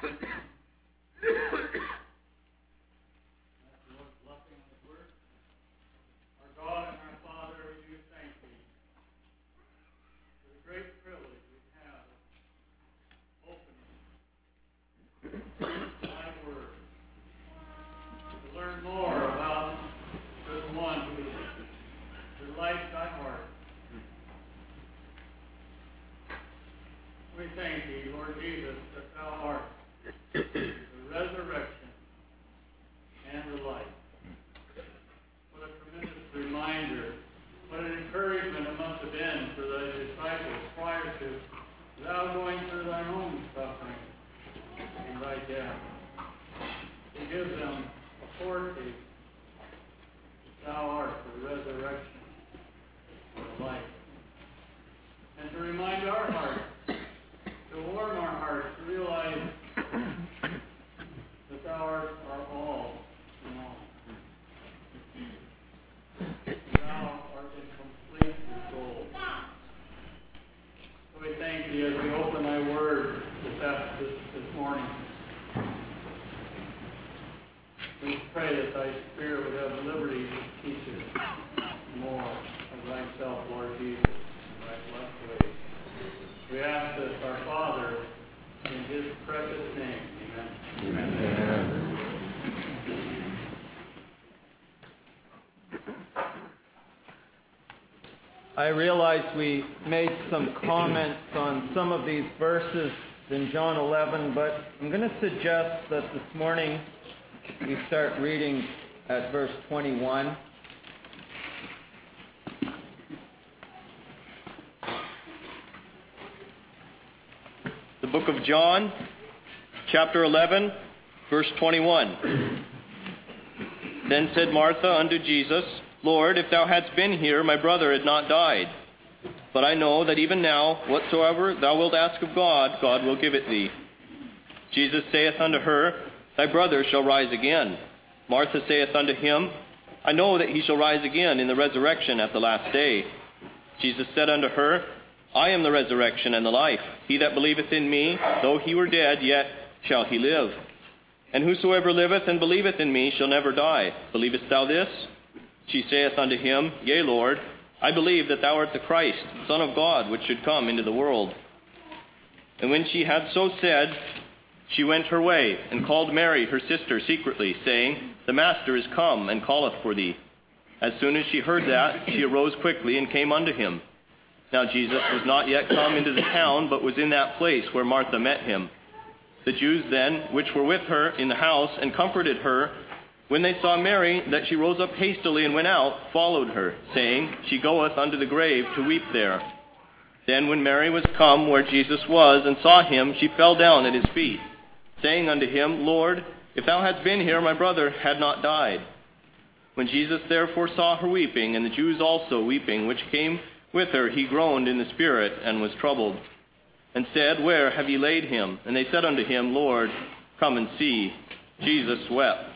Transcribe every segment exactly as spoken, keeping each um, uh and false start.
I realize we made some comments on some of these verses in John eleven, but I'm going to suggest that this morning we start reading at verse twenty-one. The book of John, chapter eleven, verse twenty-one. Then said Martha unto Jesus, Lord, if thou hadst been here, my brother had not died. But I know that even now, whatsoever thou wilt ask of God, God will give it thee. Jesus saith unto her, Thy brother shall rise again. Martha saith unto him, I know that he shall rise again in the resurrection at the last day. Jesus said unto her, I am the resurrection and the life. He that believeth in me, though he were dead, yet shall he live. And whosoever liveth and believeth in me shall never die. Believest thou this? She saith unto him, Yea, Lord, I believe that thou art the Christ, the Son of God, which should come into the world. And when she had so said, she went her way, and called Mary her sister secretly, saying, The Master is come, and calleth for thee. As soon as she heard that, she arose quickly, and came unto him. Now Jesus was not yet come into the town, but was in that place where Martha met him. The Jews then, which were with her in the house, and comforted her, when they saw Mary, that she rose up hastily and went out, followed her, saying, She goeth unto the grave to weep there. Then when Mary was come where Jesus was, and saw him, she fell down at his feet, saying unto him, Lord, if thou hadst been here, my brother had not died. When Jesus therefore saw her weeping, and the Jews also weeping, which came with her, he groaned in the spirit, and was troubled, and said, Where have ye laid him? And they said unto him, Lord, come and see. Jesus wept.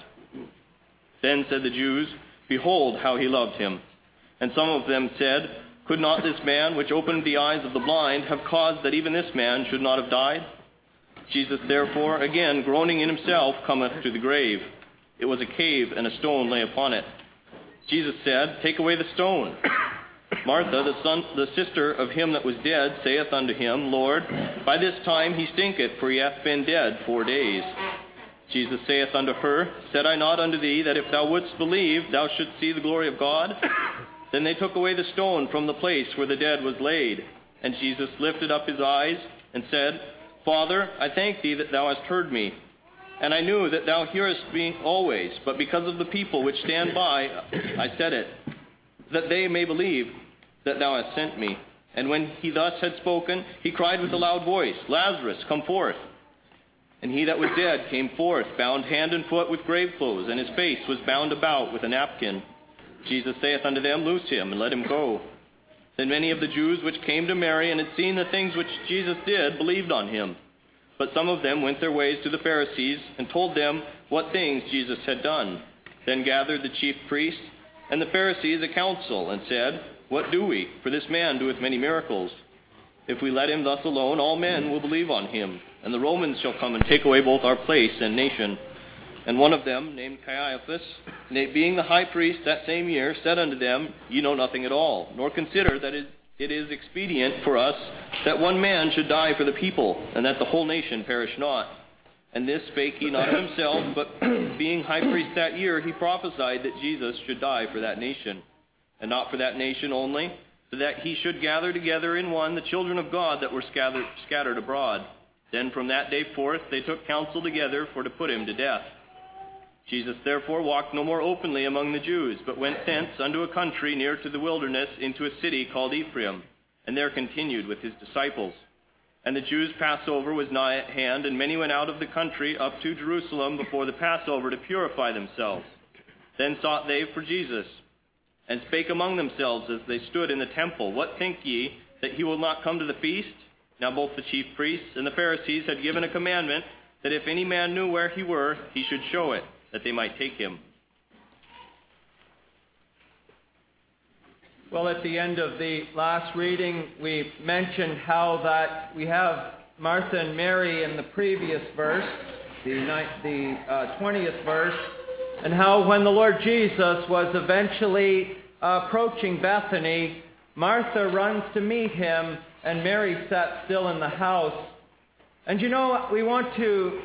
Then said the Jews, Behold how he loved him. And some of them said, Could not this man, which opened the eyes of the blind, have caused that even this man should not have died? Jesus therefore, again groaning in himself, cometh to the grave. It was a cave, and a stone lay upon it. Jesus said, Take away the stone. Martha, the son, the sister of him that was dead, saith unto him, Lord, by this time he stinketh, for he hath been dead four days. Jesus saith unto her, Said I not unto thee, that if thou wouldst believe, thou shouldst see the glory of God? Then they took away the stone from the place where the dead was laid. And Jesus lifted up his eyes, and said, Father, I thank thee that thou hast heard me. And I knew that thou hearest me always, but because of the people which stand by, I said it, that they may believe that thou hast sent me. And when he thus had spoken, he cried with a loud voice, Lazarus, come forth. And he that was dead came forth, bound hand and foot with grave clothes, and his face was bound about with a napkin. Jesus saith unto them, Loose him, and let him go. Then many of the Jews which came to Mary, and had seen the things which Jesus did, believed on him. But some of them went their ways to the Pharisees, and told them what things Jesus had done. Then gathered the chief priests and the Pharisees a council, and said, What do we? For this man doeth many miracles. If we let him thus alone, all men will believe on him, and the Romans shall come and take away both our place and nation. And one of them, named Caiaphas, being the high priest that same year, said unto them, Ye know nothing at all, nor consider that it is expedient for us that one man should die for the people, and that the whole nation perish not. And this spake he not of himself, but being high priest that year, he prophesied that Jesus should die for that nation, and not for that nation only, but that he should gather together in one the children of God that were scattered, scattered abroad. Then from that day forth they took counsel together for to put him to death. Jesus therefore walked no more openly among the Jews, but went thence unto a country near to the wilderness, into a city called Ephraim, and there continued with his disciples. And the Jews' Passover was nigh at hand, and many went out of the country up to Jerusalem before the Passover to purify themselves. Then sought they for Jesus, and spake among themselves as they stood in the temple, What think ye, that he will not come to the feast? Now both the chief priests and the Pharisees had given a commandment, that if any man knew where he were, he should show it, that they might take him. Well, at the end of the last reading, we mentioned how that we have Martha and Mary in the previous verse, the, the uh, twentieth verse, and how when the Lord Jesus was eventually uh, approaching Bethany, Martha runs to meet him, and Mary sat still in the house. And you know, we want to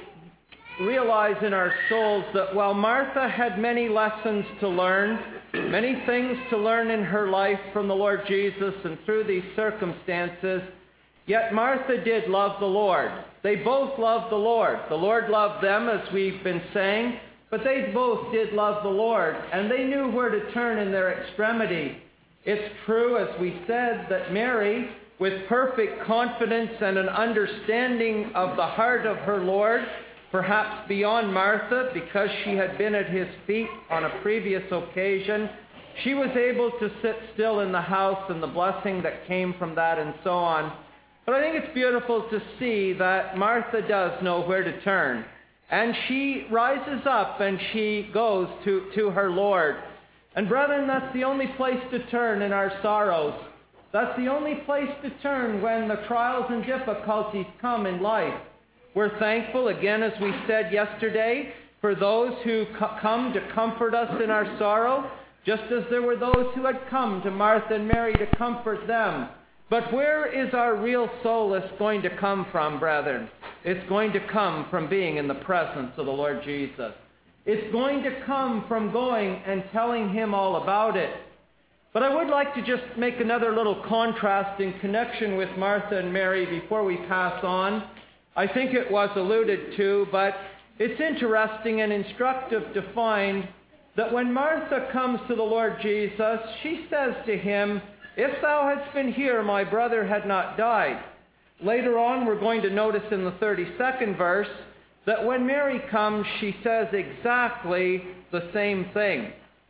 realize in our souls that while Martha had many lessons to learn, many things to learn in her life from the Lord Jesus and through these circumstances, yet Martha did love the Lord. They both loved the Lord. The Lord loved them, as we've been saying, but they both did love the Lord, and they knew where to turn in their extremity. It's true, as we said, that Mary, with perfect confidence and an understanding of the heart of her Lord, perhaps beyond Martha, because she had been at his feet on a previous occasion, she was able to sit still in the house and the blessing that came from that and so on. But I think it's beautiful to see that Martha does know where to turn. And she rises up and she goes to, to her Lord. And brethren, that's the only place to turn in our sorrows. That's the only place to turn when the trials and difficulties come in life. We're thankful, again, as we said yesterday, for those who co- come to comfort us in our sorrow, just as there were those who had come to Martha and Mary to comfort them. But where is our real solace going to come from, brethren? It's going to come from being in the presence of the Lord Jesus. It's going to come from going and telling him all about it. But I would like to just make another little contrast in connection with Martha and Mary before we pass on. I think it was alluded to, but it's interesting and instructive to find that when Martha comes to the Lord Jesus, she says to him, If thou hadst been here, my brother had not died. Later on, we're going to notice in the thirty-second verse that when Mary comes, she says exactly the same thing.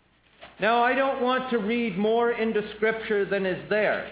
Now, I don't want to read more into Scripture than is there.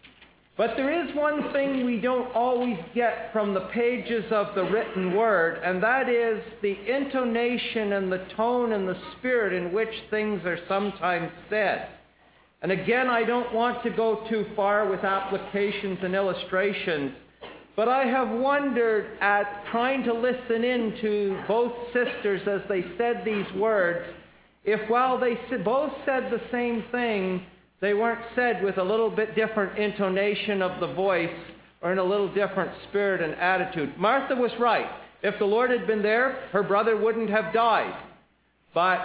But there is one thing we don't always get from the pages of the written word, and that is the intonation and the tone and the spirit in which things are sometimes said. And again, I don't want to go too far with applications and illustrations, but I have wondered at trying to listen in to both sisters as they said these words, if while they both said the same thing, they weren't said with a little bit different intonation of the voice or in a little different spirit and attitude. Martha was right. If the Lord had been there, her brother wouldn't have died. But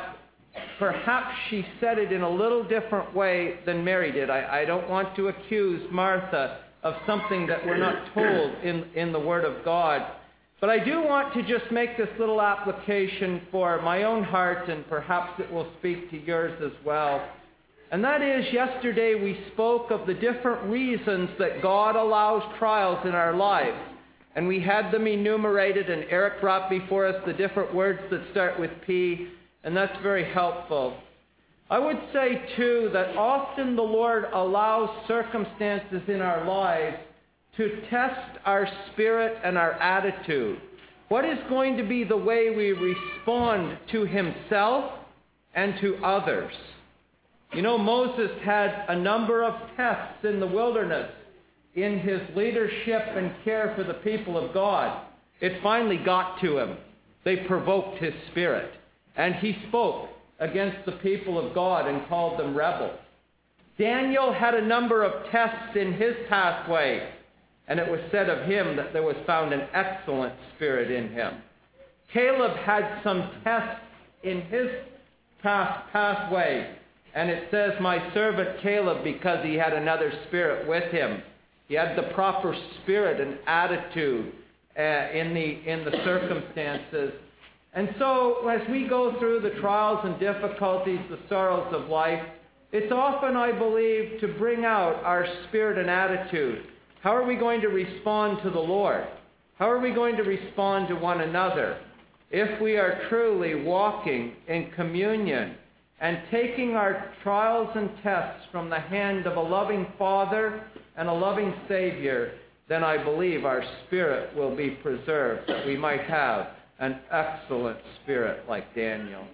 perhaps she said it in a little different way than Mary did. I, I don't want to accuse Martha of something that we're not told in, in the Word of God. But I do want to just make this little application for my own heart, and perhaps it will speak to yours as well. And that is, yesterday we spoke of the different reasons that God allows trials in our lives. And we had them enumerated, and Eric brought before us the different words that start with P, and that's very helpful. I would say, too, that often the Lord allows circumstances in our lives to test our spirit and our attitude. What is going to be the way we respond to himself and to others? You know, Moses had a number of tests in the wilderness. in his leadership and care for the people of God, it finally got to him. They provoked his spirit. And he spoke against the people of God and called them rebels. Daniel had a number of tests in his pathway, and it was said of him that there was found an excellent spirit in him. Caleb had some tests in his path, pathway, and it says, my servant Caleb, because he had another spirit with him. He had the proper spirit and attitude uh, in the in the circumstances. And so, as we go through the trials and difficulties, the sorrows of life, it's often, I believe, to bring out our spirit and attitude. How are we going to respond to the Lord? How are we going to respond to one another? If we are truly walking in communion and taking our trials and tests from the hand of a loving Father and a loving Savior, then I believe our spirit will be preserved, that we might have an excellent spirit like Daniel.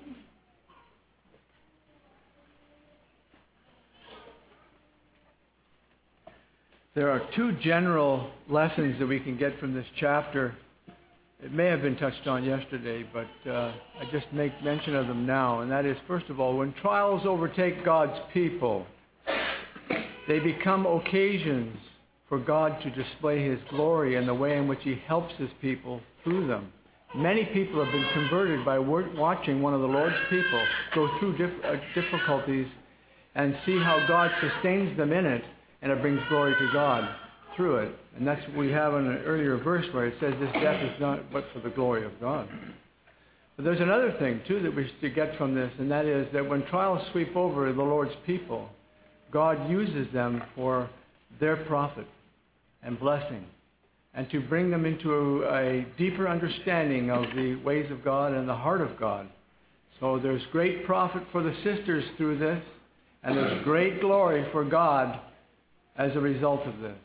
There are two general lessons that we can get from this chapter. It may have been touched on yesterday, but uh, I just make mention of them now. And that is, first of all, when trials overtake God's people, they become occasions for God to display His glory and the way in which He helps His people through them. Many people have been converted by watching one of the Lord's people go through dif- uh, difficulties and see how God sustains them in it, and it brings glory to God through it. And that's what we have in an earlier verse where it says this death is not but for the glory of God. But there's another thing, too, that we should get from this, and that is that when trials sweep over the Lord's people, God uses them for their profit and blessing, and to bring them into a, a deeper understanding of the ways of God and the heart of God. So there's great profit for the sisters through this, and there's great glory for God as a result of this.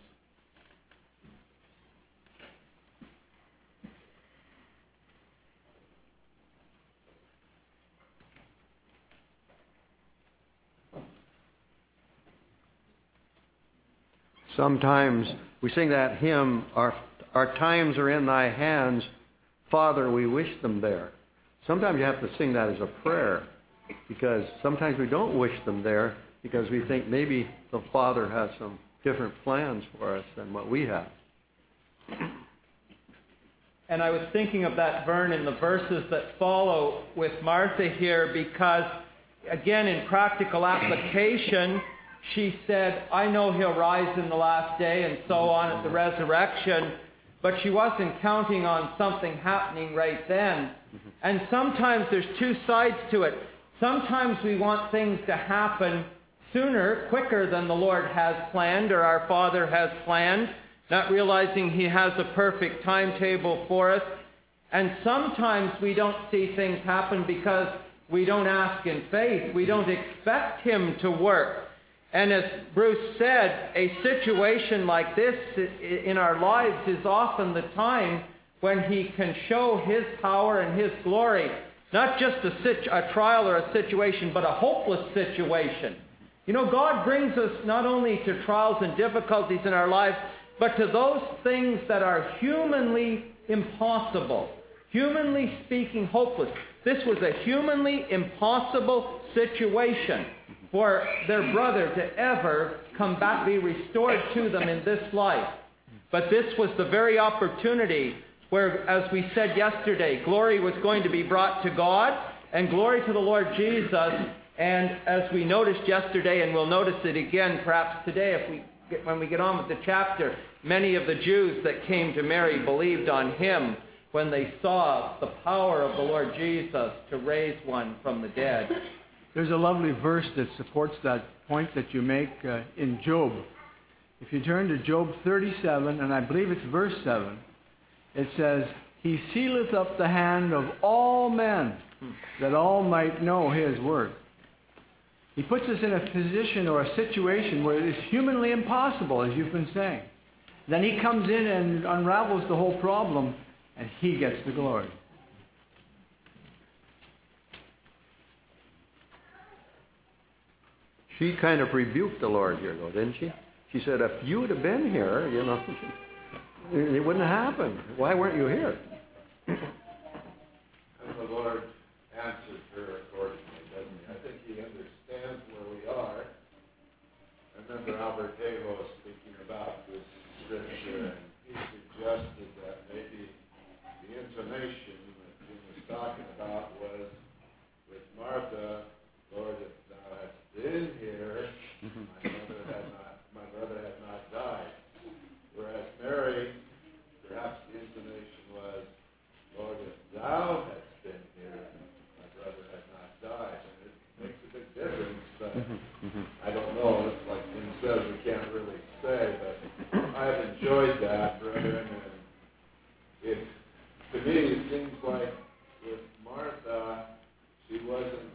Sometimes we sing that hymn, our, our times are in thy hands, Father, we wish them there. Sometimes you have to sing that as a prayer, because sometimes we don't wish them there because we think maybe the Father has some different plans for us than what we have. And I was thinking of that, Vern, in the verses that follow with Martha here, because, again, in practical application, she said, I know He'll rise in the last day, and so on at the resurrection. But she wasn't counting on something happening right then. And sometimes there's two sides to it. Sometimes we want things to happen sooner, quicker than the Lord has planned or our Father has planned, not realizing He has a perfect timetable for us. And sometimes we don't see things happen because we don't ask in faith. We don't expect Him to work. And as Bruce said, a situation like this in our lives is often the time when He can show His power and His glory. Not just a, situ- a trial or a situation, but a hopeless situation. You know, God brings us not only to trials and difficulties in our lives, but to those things that are humanly impossible. Humanly speaking, hopeless. This was a humanly impossible situation for their brother to ever come back, be restored to them in this life. But this was the very opportunity where, as we said yesterday, glory was going to be brought to God and glory to the Lord Jesus. And as we noticed yesterday, and we'll notice it again perhaps today if we get, when we get on with the chapter, many of the Jews that came to Mary believed on Him when they saw the power of the Lord Jesus to raise one from the dead. There's a lovely verse that supports that point that you make uh, in Job. If you turn to Job thirty-seven, and I believe it's verse seven, it says, He sealeth up the hand of all men, that all might know His word. He puts us in a position or a situation where it is humanly impossible, as you've been saying. Then He comes in and unravels the whole problem, and He gets the glory. She kind of rebuked the Lord here, though, didn't she? She said, if you would have been here, you know, it wouldn't have happened. Why weren't you here? And the Lord answered her accordingly, doesn't he? I think he understands where we are. I remember Albert Havo speaking about this scripture, and he suggested that maybe the intonation that he was talking about was with Martha, Lord, if thou hadst been here, my mother had not, my brother had not died. Whereas Mary, perhaps the intonation was, Lord, if thou hadst been here, my brother had not died. And it makes a big difference, but I don't know. It's like Tim says, we can't really say, but I've enjoyed that, brethren, and it, to me, it seems like with Martha, she wasn't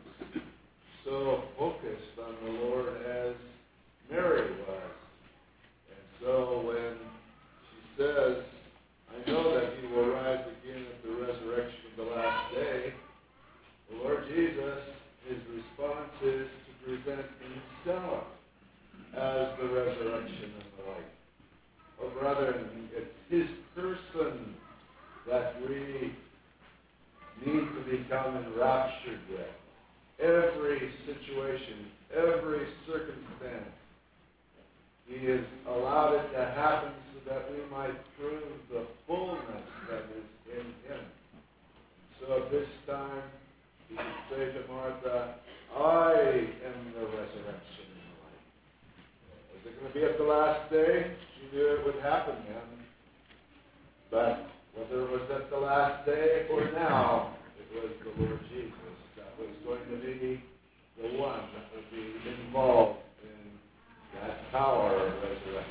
so focused on the Lord as Mary was. And so when she says, I know that he will rise again at the resurrection of the last day, the Lord Jesus, his response is to present himself as the resurrection and the life. Oh, brethren, it's his person that we need to become enraptured with. Every situation, every circumstance, he has allowed it to happen so that we might prove the fullness that is in him. So at this time, he could say to Martha, I am the resurrection and the life. Was it going to be at the last day? She knew it would happen then. But whether it was at the last day or now, it was the Lord Jesus that was going to be the one that would be involved in that power of resurrection.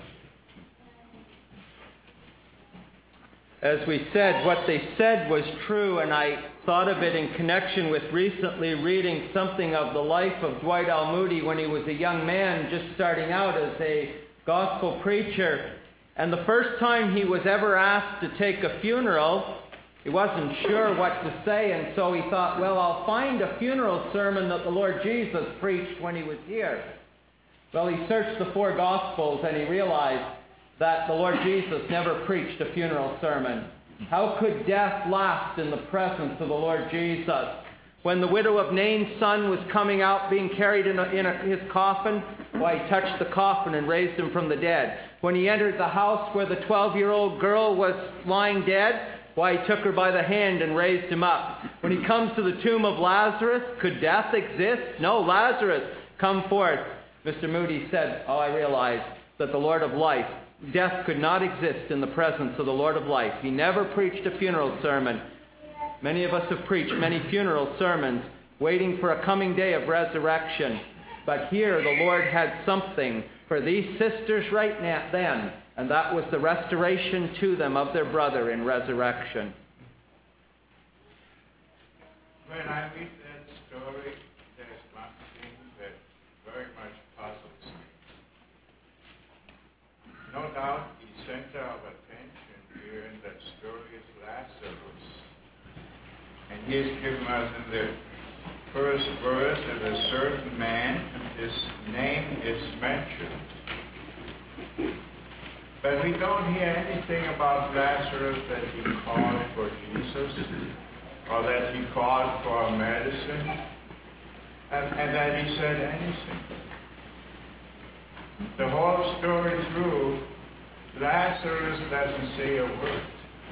As we said, what they said was true, and I thought of it in connection with recently reading something of the life of Dwight L. Moody when he was a young man just starting out as a gospel preacher. And the first time he was ever asked to take a funeral, he wasn't sure what to say, and so he thought, well, I'll find a funeral sermon that the Lord Jesus preached when he was here. Well, he searched the four Gospels and he realized that the Lord Jesus never preached a funeral sermon. How could death last in the presence of the Lord Jesus? When the widow of Nain's son was coming out, being carried in, a, in a, his coffin, why, he touched the coffin and raised him from the dead. When he entered the house where the twelve-year-old girl was lying dead, why, he took her by the hand and raised him up. When he comes to the tomb of Lazarus, could death exist? No, Lazarus, come forth. Mister Moody said, oh, I realize that the Lord of life, death could not exist in the presence of the Lord of life. He never preached a funeral sermon. Many of us have preached many funeral sermons, waiting for a coming day of resurrection. But here the Lord had something for these sisters right now, then, and that was the restoration to them of their brother in resurrection. When I read that story, there's one thing that very much puzzles me. No doubt the center of attention here in that story is Lazarus. And he is given us in the first verse that a certain man, his name is mentioned. But we don't hear anything about Lazarus that he called for Jesus, or that he called for medicine, and, and that he said anything. The whole story through, Lazarus doesn't say a word.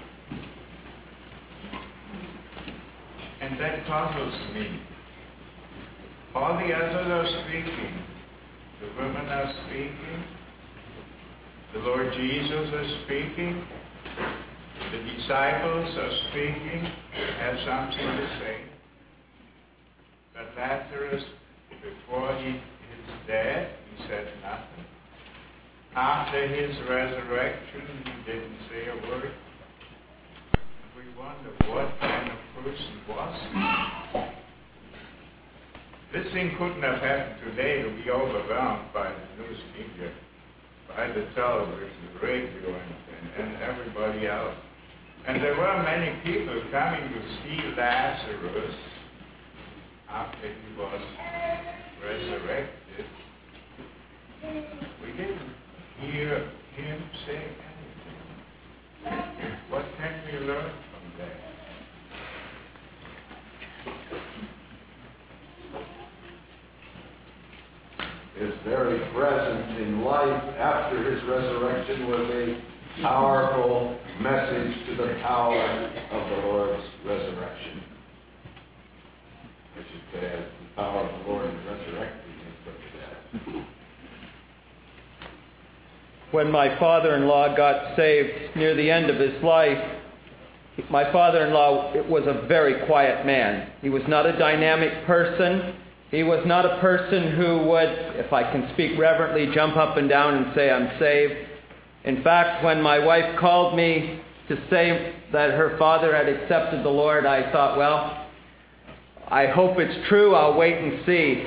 And that puzzles me. All the others are speaking. The women are speaking. The Lord Jesus is speaking. The disciples are speaking, have something to say. But Lazarus, before he is dead, he said nothing. After his resurrection, he didn't say a word. We wonder what kind of person was he. This thing couldn't have happened today to be overwhelmed by the news media, by the television, the radio, and, and everybody else. And there were many people coming to see Lazarus after he was resurrected. We didn't hear him say anything. What can we learn from that? His very presence in life after his resurrection was a powerful message to the power of the Lord's resurrection. I should say, as the power of the Lord in resurrecting him from the dead. When my father-in-law got saved near the end of his life, my father-in-law was a very quiet man. He was not a dynamic person. He was not a person who would, if I can speak reverently, jump up and down and say, I'm saved. In fact, when my wife called me to say that her father had accepted the Lord, I thought, well, I hope it's true. I'll wait and see.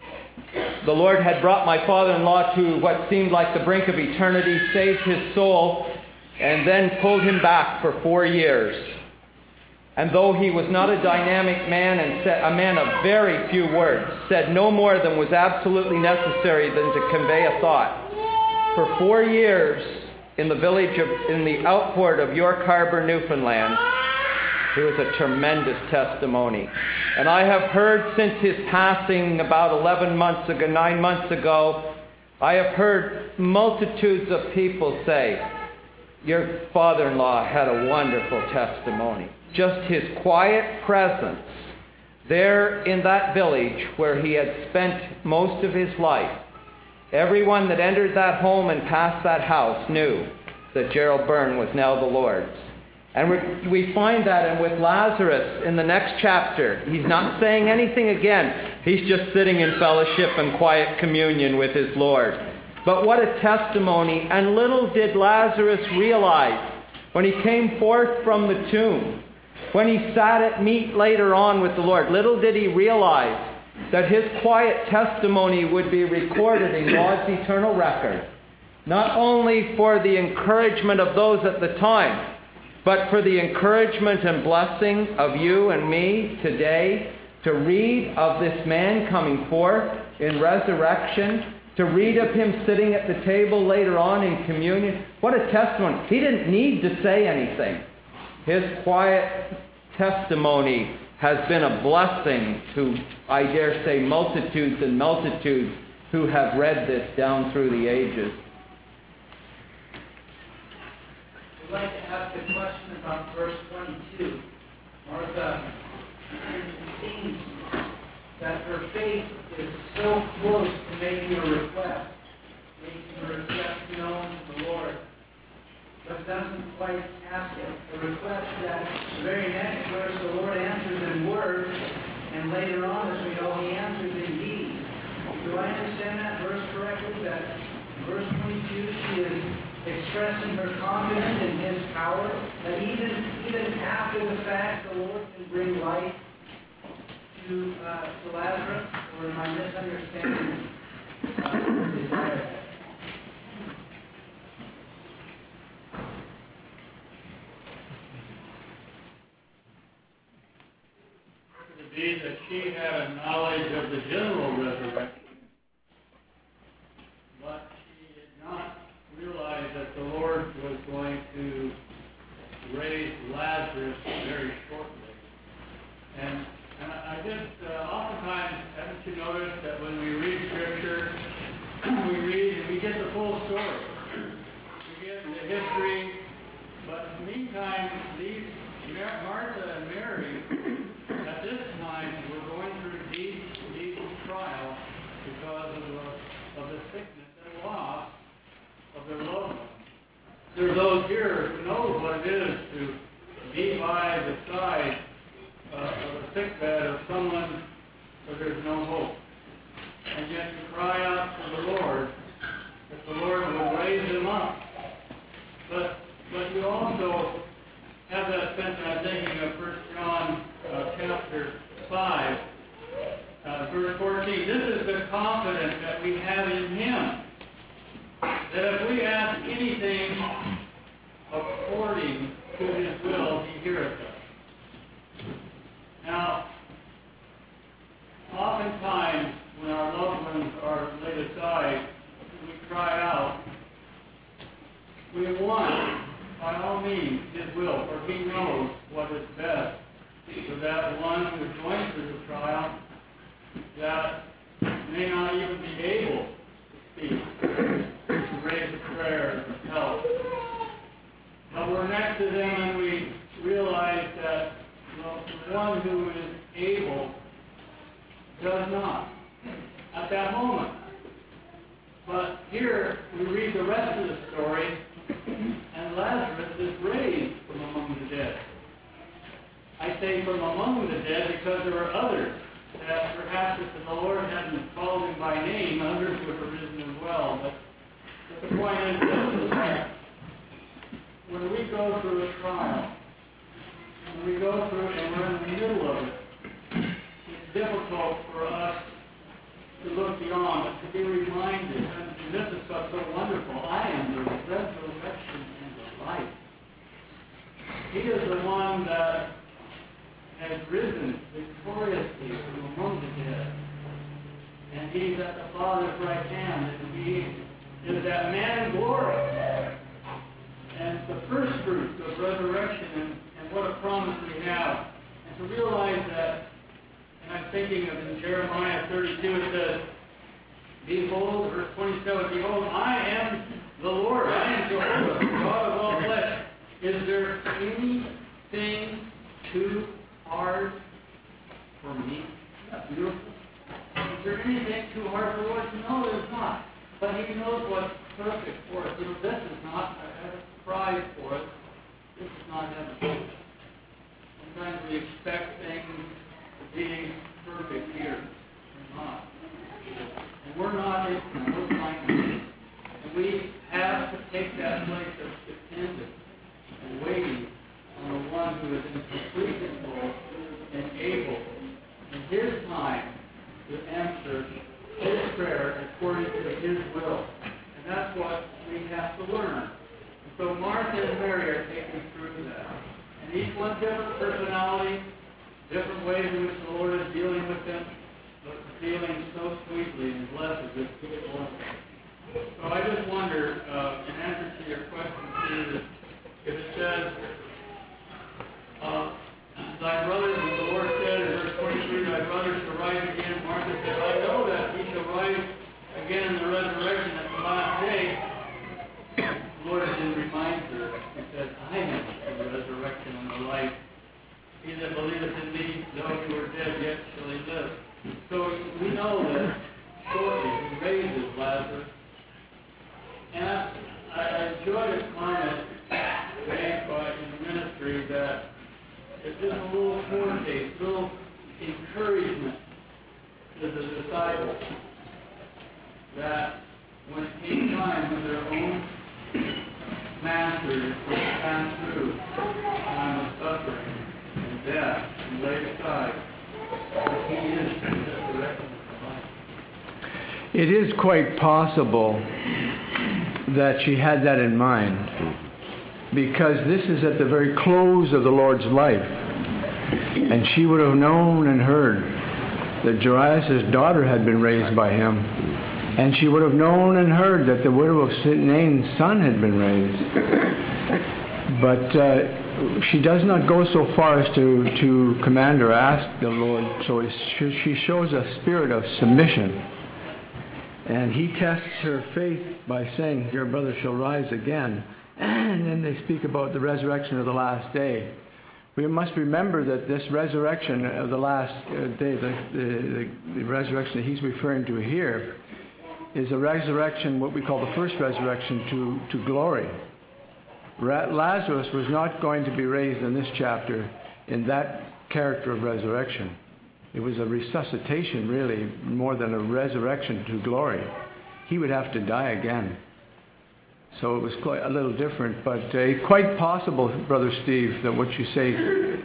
The Lord had brought my father-in-law to what seemed like the brink of eternity, saved his soul, and then pulled him back for four years. And though he was not a dynamic man and said, a man of very few words, said no more than was absolutely necessary than to convey a thought, for four years in the village of, in the outport of York Harbor, Newfoundland, he was a tremendous testimony. And I have heard since his passing about eleven months ago, nine months ago, I have heard multitudes of people say, your father-in-law had a wonderful testimony. Just his quiet presence there in that village where he had spent most of his life. Everyone that entered that home and passed that house knew that Gerald Byrne was now the Lord's. And we, we find that and with Lazarus in the next chapter. He's not saying anything again. He's just sitting in fellowship and quiet communion with his Lord. But what a testimony. And little did Lazarus realize when he came forth from the tomb, when he sat at meat later on with the Lord, little did he realize that his quiet testimony would be recorded in God's eternal record. Not only for the encouragement of those at the time, but for the encouragement and blessing of you and me today to read of this man coming forth in resurrection, to read of him sitting at the table later on in communion. What a testimony. He didn't need to say anything. His quiet testimony has been a blessing to, I dare say, multitudes and multitudes who have read this down through the ages. I'd like to ask a question about verse twenty-two. Martha, it seems that her faith is so close to making a request, making her request known to the Lord, but doesn't quite ask it. A request that the very next verse the Lord answers in word, and later on, as we know, he answers in deed. Do I understand that verse correctly? That in verse twenty-two she is expressing her confidence in his power, that even, even after the fact the Lord can bring life to, uh, to Lazarus? Or am I misunderstanding uh, the desire? It be that she had a knowledge of the general resurrection, but she did not realize that the Lord was going to raise Lazarus very shortly. And, and I just, uh, oftentimes, haven't you noticed that when we read Scripture, we read and we get the full story. We get the history, but in the meantime, these Martha and Mary, at this time, were going through deep, deep trial because of the, of the sickness and loss of their loved ones. There are those here who know what it is to be by the side uh, of a sickbed of someone where there's no hope. And yet you cry out to the Lord that the Lord will raise them up. But but you also have that sense, and I'm thinking of First John uh, chapter five, uh, verse fourteen. This is the confidence that we have in Him, that if we ask anything according to His will, He heareth us. Now, oftentimes when our loved ones are laid aside, we cry out me his will, for he knows what is best for that one who is going through the trial that may not even be able to speak, to raise a prayer of help. But we're next to them and we realize that the one who is able does not at that moment. But here we read the rest of the story, and Lazarus is raised from among the dead. I say from among the dead because there are others that perhaps if the Lord hadn't called him by name, others would have risen as well. But, but the point is this, that when we go through a trial, when we go through it and we're in the middle of it, it's difficult for us to look beyond, but to be reminded, and this is what's so wonderful, I am the resurrection and the life. He is the one that has risen victoriously from among the dead. And he's at the Father's right hand, and he is that man in glory. And the first fruits of resurrection, and, and what a promise we have. And to realize that, and I'm thinking of in Jeremiah thirty-two, it says, behold, verse twenty-seven, behold, I am the Lord, I am Jehovah, God of all flesh. Is there anything too hard for me? Isn't that beautiful? Is there anything too hard for the Lord? No, there's not. But he knows what's perfect for us. You know, this is not a prize for us. This is not heaven. Sometimes we expect things to be perfect here. They're not. And we're not ignorant. We're finding it. And we have to take that place of dependence and waiting on the one who is in complete control and able in his time to answer his prayer according to his will. And that's what we have to learn. And so Martha and Mary are taken through that. And each one different personality, different ways in which the Lord is dealing with them, but dealing so sweetly and blesses this people. So I just wonder, uh, in answer to your question, too, if it says, uh, thy brothers, and the Lord said in verse twenty-three, thy brothers shall rise again. Martha said, I know that he shall rise again in the resurrection at the last day. The Lord then reminds her, he says, I am the resurrection and the life. He that believeth in me, though he were dead, yet shall he live. So we know that shortly he raises Lazarus. And I, I enjoyed a comment made by in the ministry that it's just a little foretaste, a little encouragement to the disciples that when it came time when their own masters would pass through a time of suffering and death and laid aside, that he is the resurrection of life. It is quite possible that she had that in mind, because this is at the very close of the Lord's life, and she would have known and heard that Jairus' daughter had been raised by him, and she would have known and heard that the widow of Nain's son had been raised. But uh, she does not go so far as to, to command or ask the Lord, so it's, she shows a spirit of submission. And he tests her faith by saying, your brother shall rise again. And then they speak about the resurrection of the last day. We must remember that this resurrection of the last day, the, the, the resurrection that he's referring to here, is a resurrection, what we call the first resurrection, to, to glory. Ra- Lazarus was not going to be raised in this chapter in that character of resurrection. It was a resuscitation, really, more than a resurrection to glory. He would have to die again. So it was quite a little different, but uh, quite possible, Brother Steve, that what you say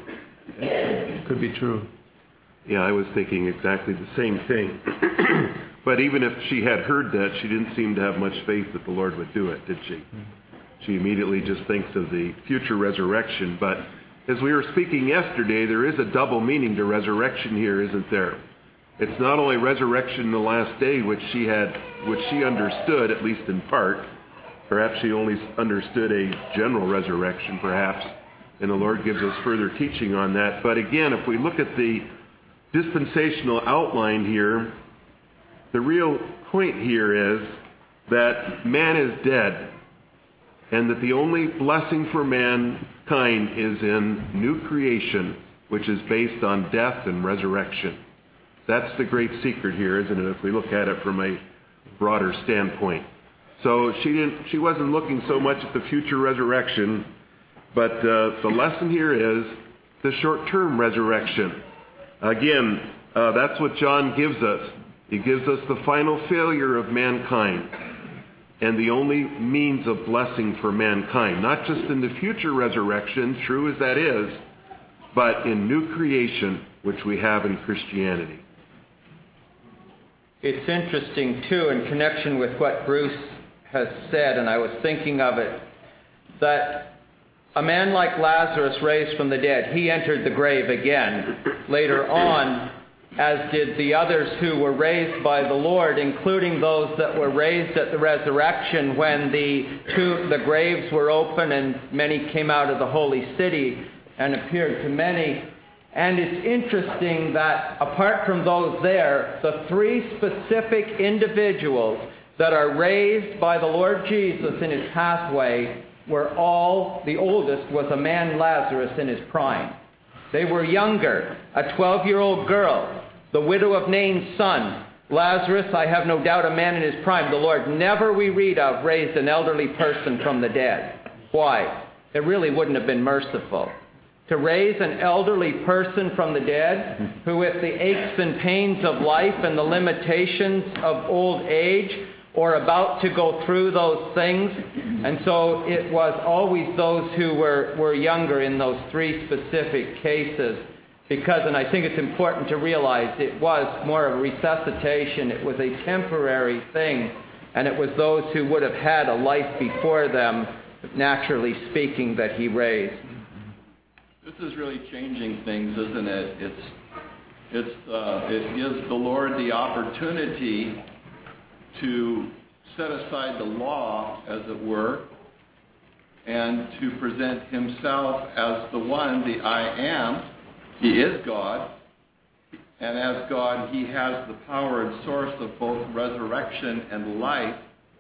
could be true. Yeah, I was thinking exactly the same thing. But even if she had heard that, she didn't seem to have much faith that the Lord would do it, did she? She immediately just thinks of the future resurrection. But as we were speaking yesterday, there is a double meaning to resurrection here, isn't there? It's not only resurrection in the last day, which she had, which she understood, at least in part, Perhaps she only understood a general resurrection, perhaps, and the Lord gives us further teaching on that. But again, if we look at the dispensational outline here, the real point here is that man is dead, and that the only blessing for mankind is in new creation, which is based on death and resurrection. That's the great secret here, isn't it, if we look at it from a broader standpoint. So she didn't. She wasn't looking so much at the future resurrection, but uh, the lesson here is the short-term resurrection. Again, uh, that's what John gives us. He gives us the final failure of mankind and the only means of blessing for mankind, not just in the future resurrection, true as that is, but in new creation, which we have in Christianity. It's interesting, too, in connection with what Bruce has said, and I was thinking of it, that a man like Lazarus raised from the dead, he entered the grave again later on, as did the others who were raised by the Lord, including those that were raised at the resurrection when the two, the graves were open and many came out of the holy city and appeared to many. And it's interesting that apart from those there, the three specific individuals that are raised by the Lord Jesus in his pathway were all, the oldest was a man, Lazarus, in his prime. They were younger, a twelve-year-old girl, the widow of Nain's son. Lazarus, I have no doubt, a man in his prime. The Lord never, we read of, raised an elderly person from the dead. Why? It really wouldn't have been merciful. To raise an elderly person from the dead, who with the aches and pains of life and the limitations of old age, or about to go through those things. And so it was always those who were, were younger in those three specific cases. Because, and I think it's important to realize, it was more of a resuscitation. It was a temporary thing. And it was those who would have had a life before them, naturally speaking, that he raised. This is really changing things, isn't it? It's, it's, uh, it gives the Lord the opportunity to set aside the law, as it were, and to present himself as the one, the I am. He is God, and as God, he has the power and source of both resurrection and life.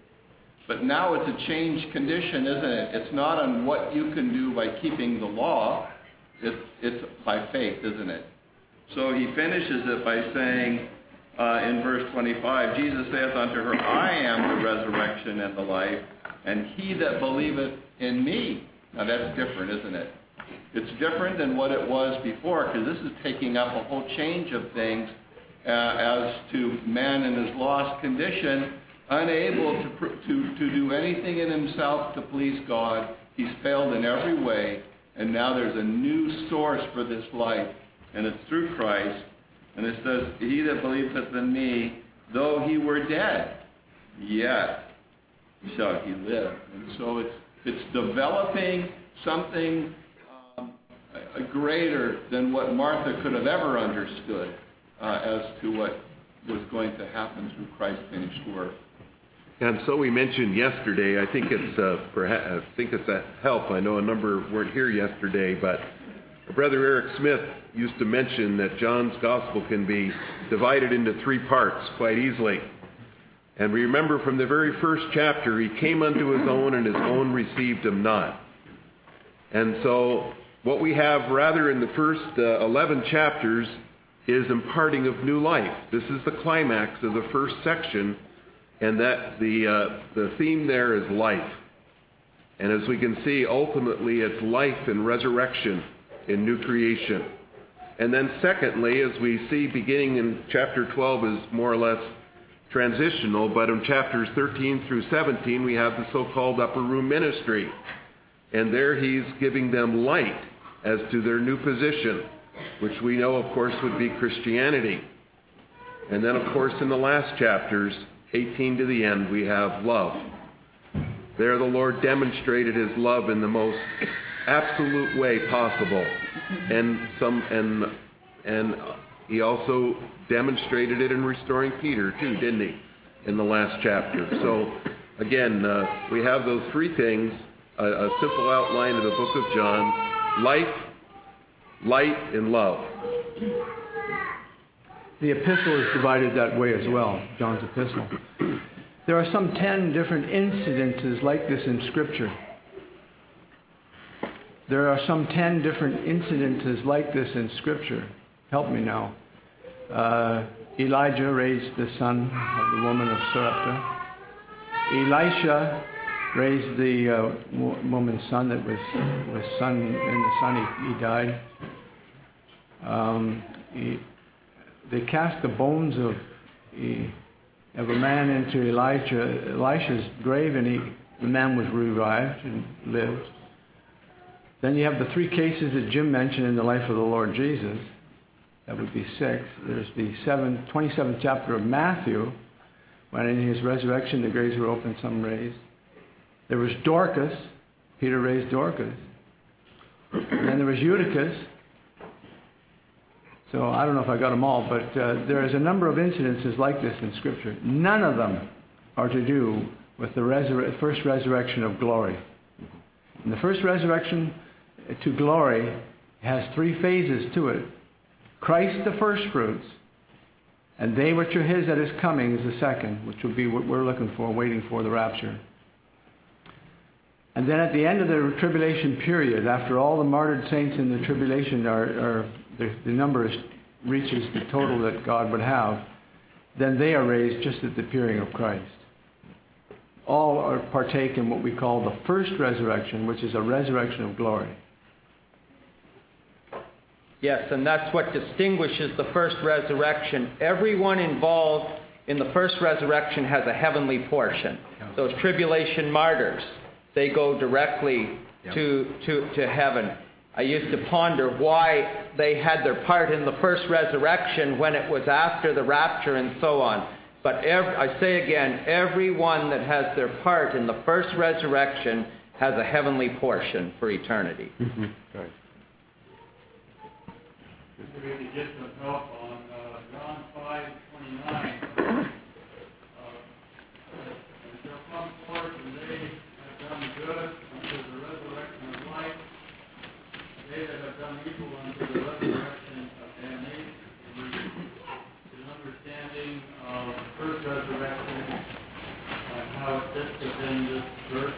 But now it's a changed condition, isn't it? It's not on what you can do by keeping the law. It's, it's by faith, isn't it? So he finishes it by saying, Uh, in verse twenty-five, Jesus saith unto her, I am the resurrection and the life, and he that believeth in me. Now that's different, isn't it? It's different than what it was before, because this is taking up a whole change of things uh, as to man in his lost condition, unable to, to, to do anything in himself to please God. He's failed in every way, and now there's a new source for this life, and it's through Christ. And it says, he that believeth in me, though he were dead, yet shall he live. And so it's it's developing something um, greater than what Martha could have ever understood uh, as to what was going to happen through Christ's finished work. And so we mentioned yesterday, I think it's uh, perhaps, I think it's a help. I know a number weren't here yesterday, but Brother Eric Smith used to mention that John's gospel can be divided into three parts quite easily. And we remember from the very first chapter, he came unto his own, and his own received him not. And so what we have rather in the first uh, eleven chapters is imparting of new life. This is the climax of the first section, and that the uh, the theme there is life. And as we can see, ultimately it's life and resurrection in new creation. And then secondly, as we see beginning in chapter twelve is more or less transitional, but in chapters thirteen through seventeen we have the so-called upper room ministry. And there he's giving them light as to their new position, which we know, of course, would be Christianity. And then, of course, in the last chapters, eighteen to the end, we have love. There the Lord demonstrated his love in the most absolute way possible, and some and and he also demonstrated it in restoring Peter too, didn't he, in the last chapter? So again, uh, we have those three things, a, a simple outline of the book of John: life, light, and love. The epistle is divided that way as well, John's epistle. There are some ten different incidences like this in Scripture. There are some ten different incidences like this in Scripture. Help me now. Uh, Elijah raised the son of the woman of Sarepta. Elisha raised the uh, woman's son that was was son in the son he, he died. Um, he, they cast the bones of he, of a man into Elijah Elisha's grave, and he the man was revived and lived. Then you have the three cases that Jim mentioned in the life of the Lord Jesus. That would be six. There's the seven, twenty-seventh chapter of Matthew, when in his resurrection the graves were opened, some raised. There was Dorcas. Peter raised Dorcas. And then there was Eutychus. So I don't know if I got them all, but uh, there is a number of incidences like this in Scripture. None of them are to do with the resur- first resurrection of glory. And the first resurrection to glory has three phases to it. Christ the first fruits, and they which are his at his coming is the second, which will be what we're looking for, waiting for, the rapture. And then at the end of the tribulation period, after all the martyred saints in the tribulation are, are the, the number is, reaches the total that God would have, then they are raised just at the appearing of Christ. All are partake in what we call the first resurrection, which is a resurrection of glory. Yes, and that's what distinguishes the first resurrection. Everyone involved in the first resurrection has a heavenly portion. Yeah. Those tribulation martyrs, they go directly Yeah. to, to, to heaven. I used to ponder why they had their part in the first resurrection when it was after the rapture and so on. But every, I say again, everyone that has their part in the first resurrection has a heavenly portion for eternity. Mm-hmm. Right. We could get some help on uh, John five twenty-nine. Uh, and shall come forth, and they have done good unto the resurrection of life. They that have done evil unto the resurrection of damnation. An understanding of the first resurrection and how it fits within this verse.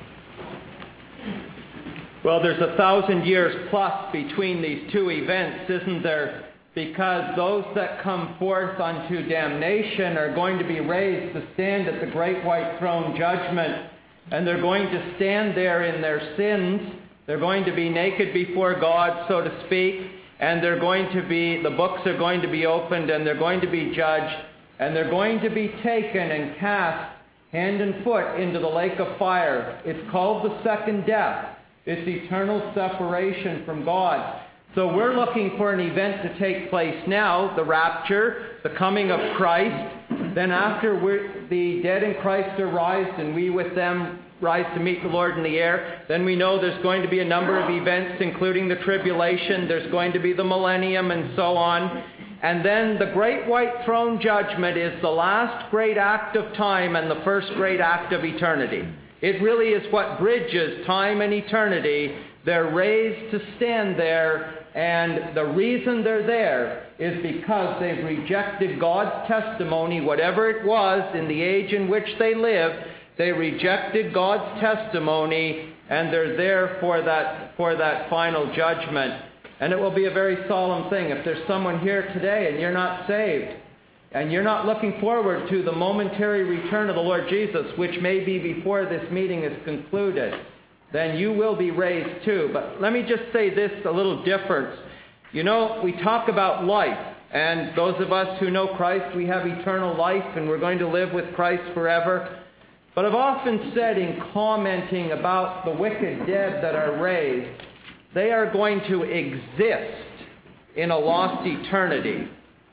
Well, there's a thousand years plus between these two events, isn't there? Because those that come forth unto damnation are going to be raised to stand at the great white throne judgment. And they're going to stand there in their sins. They're going to be naked before God, so to speak. And they're going to be, the books are going to be opened, and they're going to be judged. And they're going to be taken and cast hand and foot into the lake of fire. It's called the second death. It's eternal separation from God. So we're looking for an event to take place now, the rapture, the coming of Christ. Then after we're, the dead in Christ are raised and we with them rise to meet the Lord in the air, then we know there's going to be a number of events, including the tribulation. There's going to be the millennium and so on. And then the great white throne judgment is the last great act of time and the first great act of eternity. It really is what bridges time and eternity. They're raised to stand there, and the reason they're there is because they've rejected God's testimony, whatever it was in the age in which they lived. They rejected God's testimony, and they're there for that, for that final judgment. And it will be a very solemn thing. If there's someone here today and you're not saved, and you're not looking forward to the momentary return of the Lord Jesus, which may be before this meeting is concluded, then you will be raised too. But let me just say this, a little difference. You know, we talk about life, and those of us who know Christ, we have eternal life, and we're going to live with Christ forever. But I've often said in commenting about the wicked dead that are raised, they are going to exist in a lost eternity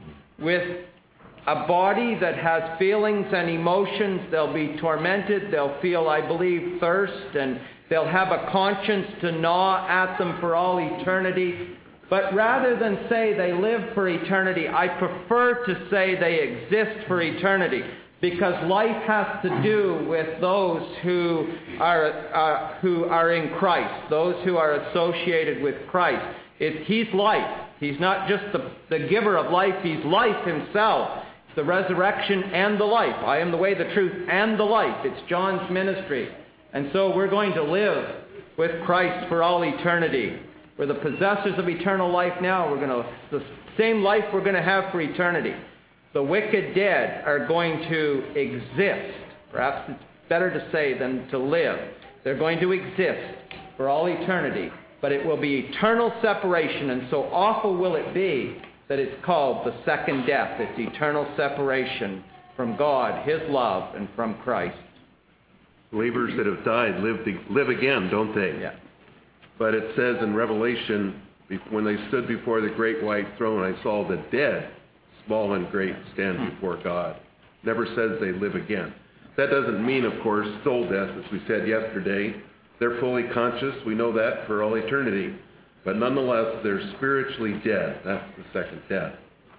with a body that has feelings and emotions. They'll be tormented. They'll feel, I believe, thirst, and they'll have a conscience to gnaw at them for all eternity. But rather than say they live for eternity, I prefer to say they exist for eternity. because life has to do with those who are uh, who are in Christ, those who are associated with Christ. It's, he's life. He's not just the, the giver of life, he's life himself. The resurrection and the life. I am the way, the truth, and the life. It's John's ministry. And so we're going to live with Christ for all eternity. We're the possessors of eternal life now. We're going to, it's the same life we're going to have for eternity. The wicked dead are going to exist. Perhaps it's better to say than to live. They're going to exist for all eternity. But it will be eternal separation, and so awful will it be that it's called the second death. It's eternal separation from God, His love, and from Christ. Believers that have died live, live again, don't they? Yeah. But it says in Revelation, when they stood before the great white throne, I saw the dead, small and great, stand before God. Never says they live again. That doesn't mean, of course, soul death, as we said yesterday. They're fully conscious. We know that for all eternity. But nonetheless, they're spiritually dead. That's the second death.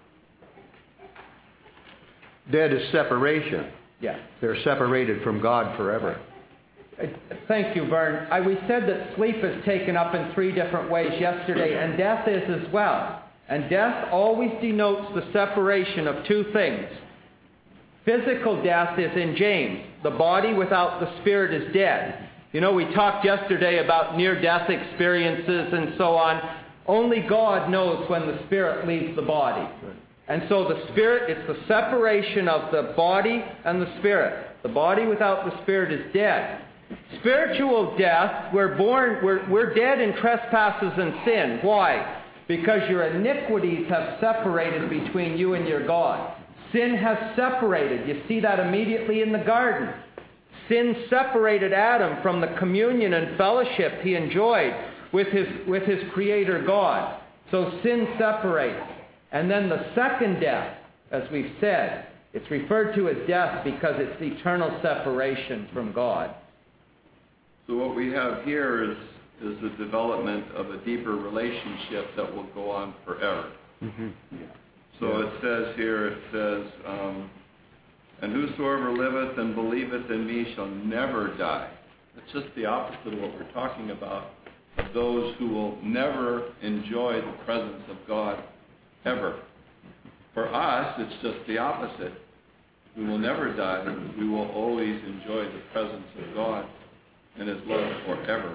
Dead is separation. Yeah. They're separated from God forever. Thank you, Vern. I, we said that sleep is taken up in three different ways yesterday, and death is as well. And death always denotes the separation of two things. Physical death is in James. The body without the spirit is dead. You know, we talked yesterday about near-death experiences and so on. Only God knows when the spirit leaves the body. And so the spirit, it's the separation of the body and the spirit. The body without the spirit is dead. Spiritual death, we're born, we're, we're dead in trespasses and sin. Why? Because your iniquities have separated between you and your God. Sin has separated. You see that immediately in the garden. Sin separated Adam from the communion and fellowship he enjoyed with his, with his Creator God. So sin separates. And then the second death, as we've said, it's referred to as death because it's eternal separation from God. So what we have here is, is the development of a deeper relationship that will go on forever. Mm-hmm. Yeah. So it says here, it says, um, and whosoever liveth and believeth in me shall never die. It's just the opposite of what we're talking about, of those who will never enjoy the presence of God ever. For us, it's just the opposite. We will never die. We will always enjoy the presence of God and His love forever.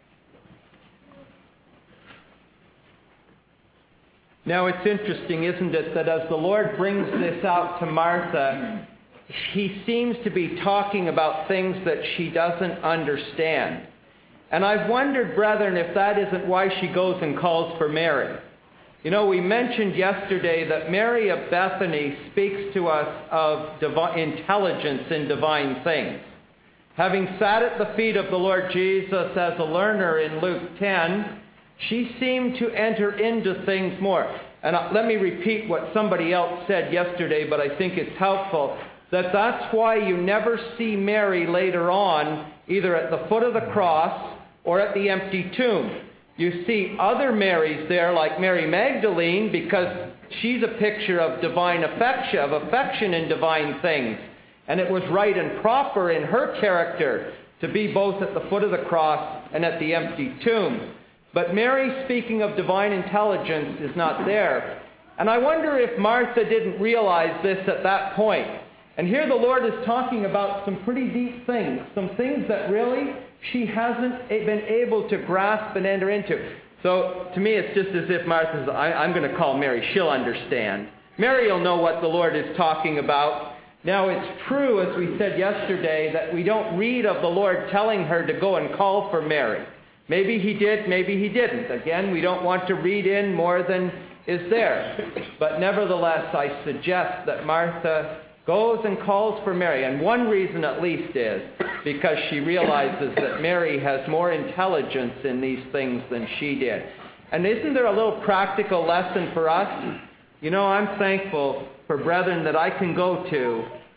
Now it's interesting, isn't it, that as the Lord brings this out to Martha, He seems to be talking about things that she doesn't understand. And I've wondered, brethren, if that isn't why she goes and calls for Mary. You know, we mentioned yesterday that Mary of Bethany speaks to us of divine intelligence in divine things. Having sat at the feet of the Lord Jesus as a learner in Luke ten, she seemed to enter into things more. And let me repeat what somebody else said yesterday, but I think it's helpful, that that's why you never see Mary later on, either at the foot of the cross or at the empty tomb. You see other Marys there, like Mary Magdalene, because she's a picture of divine affection, of affection in divine things. And it was right and proper in her character to be both at the foot of the cross and at the empty tomb. But Mary, speaking of divine intelligence, is not there. And I wonder if Martha didn't realize this at that point. And here the Lord is talking about some pretty deep things, some things that really she hasn't been able to grasp and enter into. So to me, it's just as if Martha's, I, I'm going to call Mary, she'll understand. Mary will know what the Lord is talking about. Now, it's true, as we said yesterday, that we don't read of the Lord telling her to go and call for Mary. Maybe He did, maybe He didn't. Again, we don't want to read in more than is there. But nevertheless, I suggest that Martha goes and calls for Mary. And one reason at least is because she realizes that Mary has more intelligence in these things than she did. And isn't there a little practical lesson for us? You know, I'm thankful for brethren that I can go to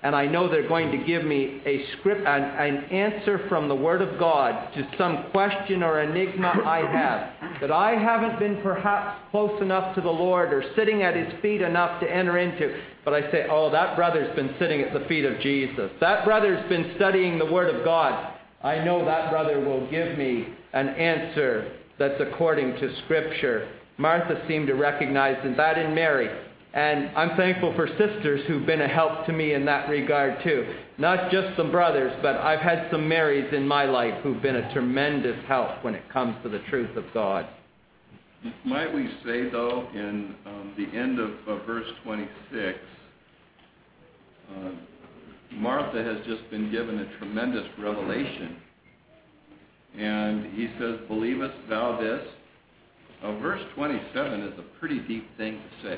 and I know they're going to give me a script, an, an answer from the Word of God to some question or enigma I have, that I haven't been perhaps close enough to the Lord or sitting at His feet enough to enter into. But I say, oh, that brother's been sitting at the feet of Jesus. That brother's been studying the Word of God. I know that brother will give me an answer that's according to Scripture. Martha seemed to recognize that in Mary. And I'm thankful for sisters who've been a help to me in that regard too. Not just the brothers, but I've had some Marys in my life who've been a tremendous help when it comes to the truth of God. Might we say, though, in um, the end of uh, verse twenty-six, uh, Martha has just been given a tremendous revelation. And he says, believest thou this? Uh, verse twenty-seven is a pretty deep thing to say.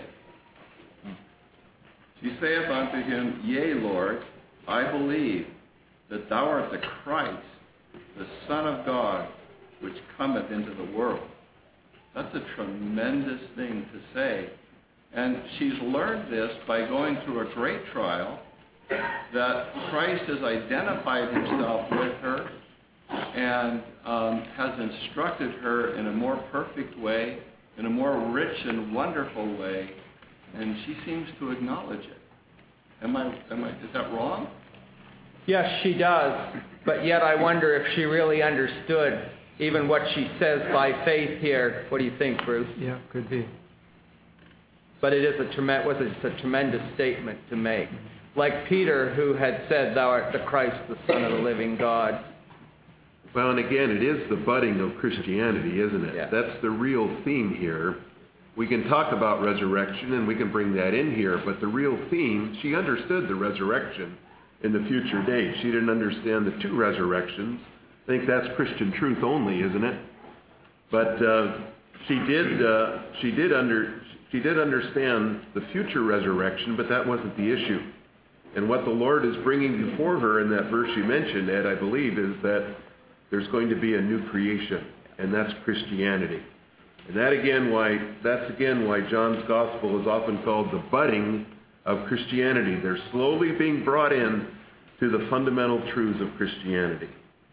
She saith unto him, Yea, Lord, I believe that thou art the Christ, the Son of God, which cometh into the world. That's a tremendous thing to say. And she's learned this by going through a great trial, that Christ has identified himself with her and um, has instructed her in a more perfect way, in a more rich and wonderful way, and she seems to acknowledge it. Am I, am I, is that wrong? Yes, she does. But yet I wonder if she really understood even what she says by faith here. What do you think, Bruce? Yeah, could be. But it is a tremendous, it's a tremendous statement to make. Like Peter, who had said, Thou art the Christ, the Son of the living God. Well, and again, it is the budding of Christianity, isn't it? Yeah. That's the real theme here. We can talk about resurrection, and we can bring that in here, but the real theme, she understood the resurrection in the future days. She didn't understand the two resurrections. I think that's Christian truth only, isn't it? But uh, she did. Uh, she did under. She did understand the future resurrection, but that wasn't the issue. And what the Lord is bringing before her in that verse you mentioned, Ed, I believe, is that there's going to be a new creation, and that's Christianity. And that again, why that's again why John's Gospel is often called the budding of Christianity. They're slowly being brought in to the fundamental truths of Christianity.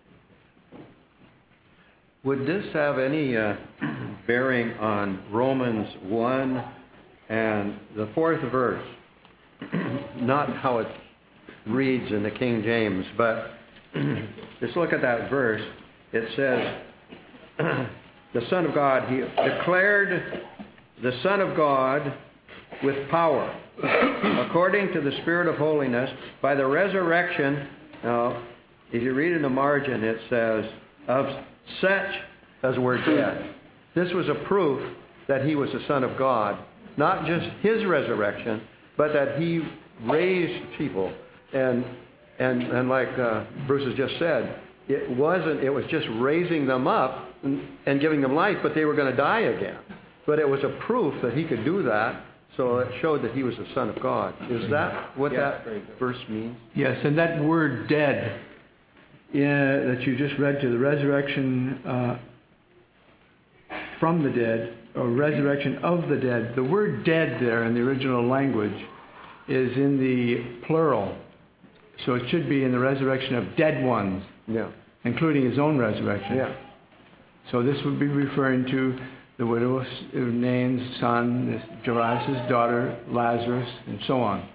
Would this have any uh, bearing on Romans one and the fourth verse? Not how it reads in the King James, but just look at that verse. It says, the Son of God, he declared the Son of God with power, according to the Spirit of holiness, by the resurrection. Now, if you read in the margin, it says, of such as were dead. This was a proof that he was the Son of God. Not just his resurrection, but that he raised people. And and and like uh, Bruce has just said, it wasn't, it was just raising them up and, and giving them life, but they were going to die again. But it was a proof that he could do that, so it showed that he was the Son of God. Is that what Yes, that verse means? Yes, and that word dead yeah, that you just read to the resurrection uh, from the dead, or resurrection of the dead, the word dead there in the original language is in the plural. So it should be in the resurrection of dead ones, Yeah. including his own resurrection. Yeah. So this would be referring to the widow of Nain's son, Jairus' daughter, Lazarus, and so on.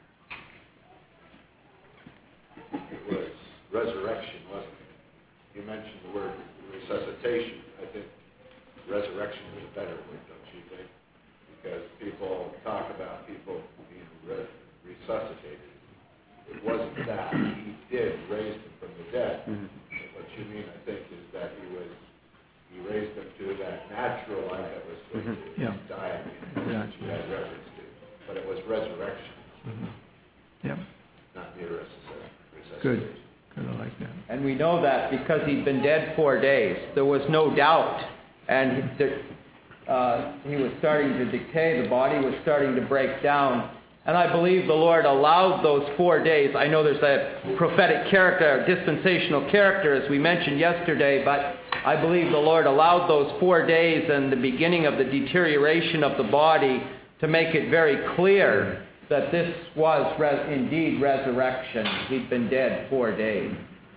It was resurrection, wasn't it? You mentioned the word resuscitation. I think resurrection is a better word, don't you think? Because people talk about people being re- resuscitated. It wasn't that. He did raise them from the dead. Mm-hmm. What you mean, I think, is that he was he raised them to that natural life that was going mm-hmm. to yeah. die again, yeah. which you had reference to. But it was resurrection, Mm-hmm. Yep. not mere resuscitation. Good. Good, I like that. And we know that because he'd been dead four days. There was no doubt. And there, uh, he was starting to decay. The body was starting to break down. And I believe the Lord allowed those four days. I know there's a prophetic character, a dispensational character, as we mentioned yesterday, but I believe the Lord allowed those four days and the beginning of the deterioration of the body to make it very clear that this was res- indeed resurrection. He'd been dead four days.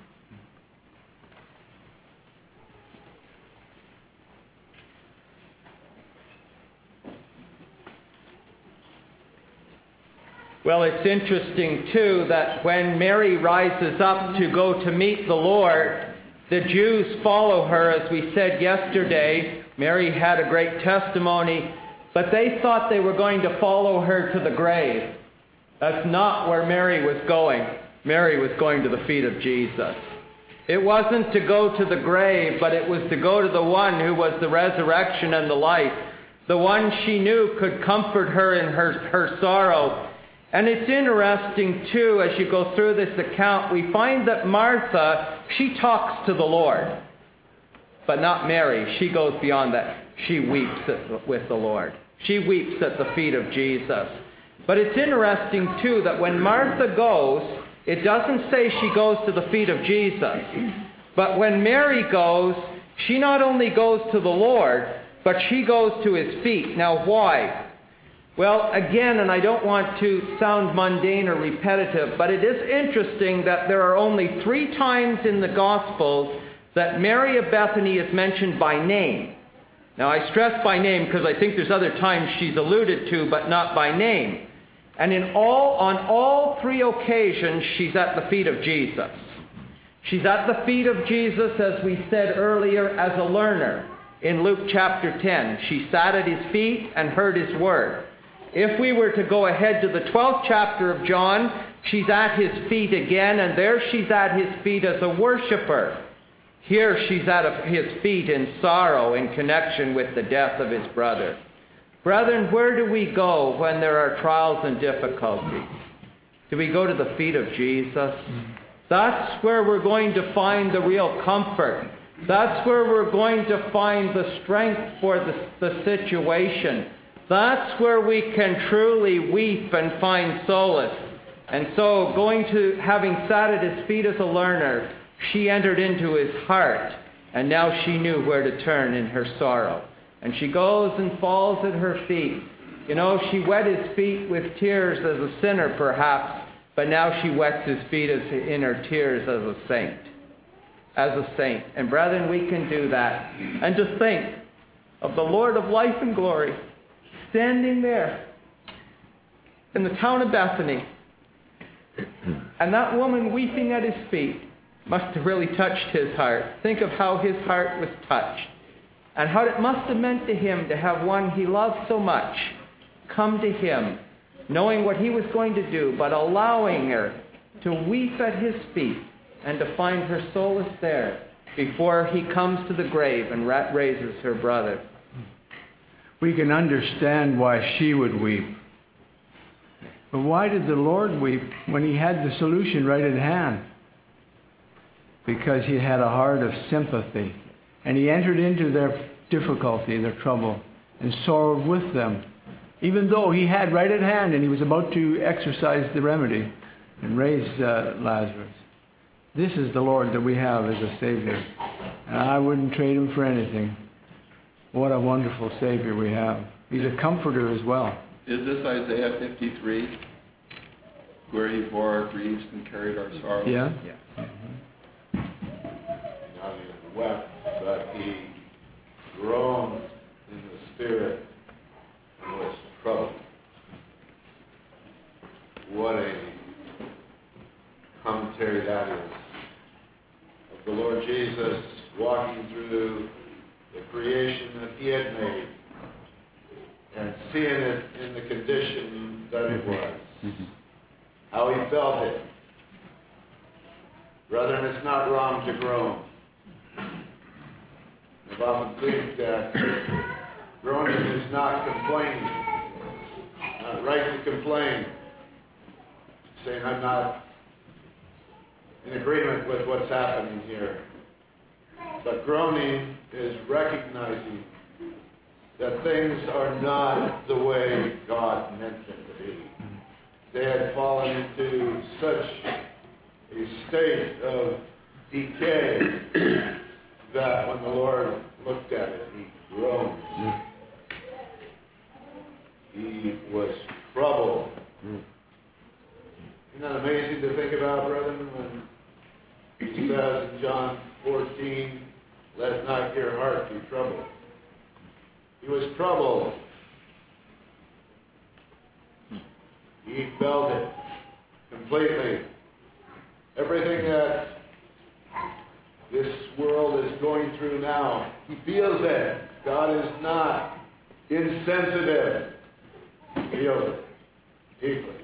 Well, it's interesting, too, that when Mary rises up to go to meet the Lord, the Jews follow her, as we said yesterday. Mary had a great testimony, but they thought they were going to follow her to the grave. That's not where Mary was going. Mary was going to the feet of Jesus. It wasn't to go to the grave, but it was to go to the one who was the resurrection and the life, the one she knew could comfort her in her, her sorrow. And it's interesting, too, as you go through this account, we find that Martha, she talks to the Lord. But not Mary. She goes beyond that. She weeps at, with the Lord. She weeps at the feet of Jesus. But it's interesting, too, that when Martha goes, it doesn't say she goes to the feet of Jesus. But when Mary goes, she not only goes to the Lord, but she goes to his feet. Now, why? Well, again, and I don't want to sound mundane or repetitive, but it is interesting that there are only three times in the Gospels that Mary of Bethany is mentioned by name. Now, I stress by name because I think there's other times she's alluded to, but not by name. And in all, on all three occasions, she's at the feet of Jesus. She's at the feet of Jesus, as we said earlier, as a learner. In Luke chapter ten, she sat at his feet and heard his word. If we were to go ahead to the twelfth chapter of John, she's at his feet again, and there she's at his feet as a worshiper. Here she's at his feet in sorrow in connection with the death of his brother. Brethren, where do we go when there are trials and difficulties? Do we go to the feet of Jesus? That's where we're going to find the real comfort. That's where we're going to find the strength for the, the situation. That's where we can truly weep and find solace. And so, going to, having sat at his feet as a learner, she entered into his heart, and now she knew where to turn in her sorrow. And she goes and falls at her feet. You know, she wet his feet with tears as a sinner, perhaps, but now she wets his feet as, in her tears as a saint. As a saint. And brethren, we can do that. And to think of the Lord of life and glory standing there in the town of Bethany, and that woman weeping at his feet must have really touched his heart. Think of how his heart was touched, and how it must have meant to him to have one he loved so much come to him, knowing what he was going to do, but allowing her to weep at his feet and to find her solace there before he comes to the grave and raises her brother. We can understand why she would weep. But why did the Lord weep when he had the solution right at hand? Because he had a heart of sympathy. And he entered into their difficulty, their trouble, and sorrowed with them. Even though he had right at hand and he was about to exercise the remedy and raise uh, Lazarus. This is the Lord that we have as a Savior. And I wouldn't trade him for anything. What a wonderful Savior we have. He's a comforter as well. Is this Isaiah fifty-three, where he bore our griefs and carried our sorrows? Yeah. Yes. Not even wept, but he groaned in the spirit and was troubled. What a commentary that is of the Lord Jesus walking through the creation that he had made and seeing it in the condition that it was. How he felt it. Brethren, it's not wrong to groan. I've often think that groaning is not complaining. Not right to complain. Saying I'm not in agreement with what's happening here. But groaning is recognizing that things are not the way God meant them to be. They had fallen into such a state of decay that when the Lord looked at it, he groaned. He was troubled Isn't that amazing to think about, brethren, when he says in John fourteen, let not your heart be troubled. He was troubled. He felt it completely. Everything that this world is going through now, he feels it. God is not insensitive. He feels it deeply.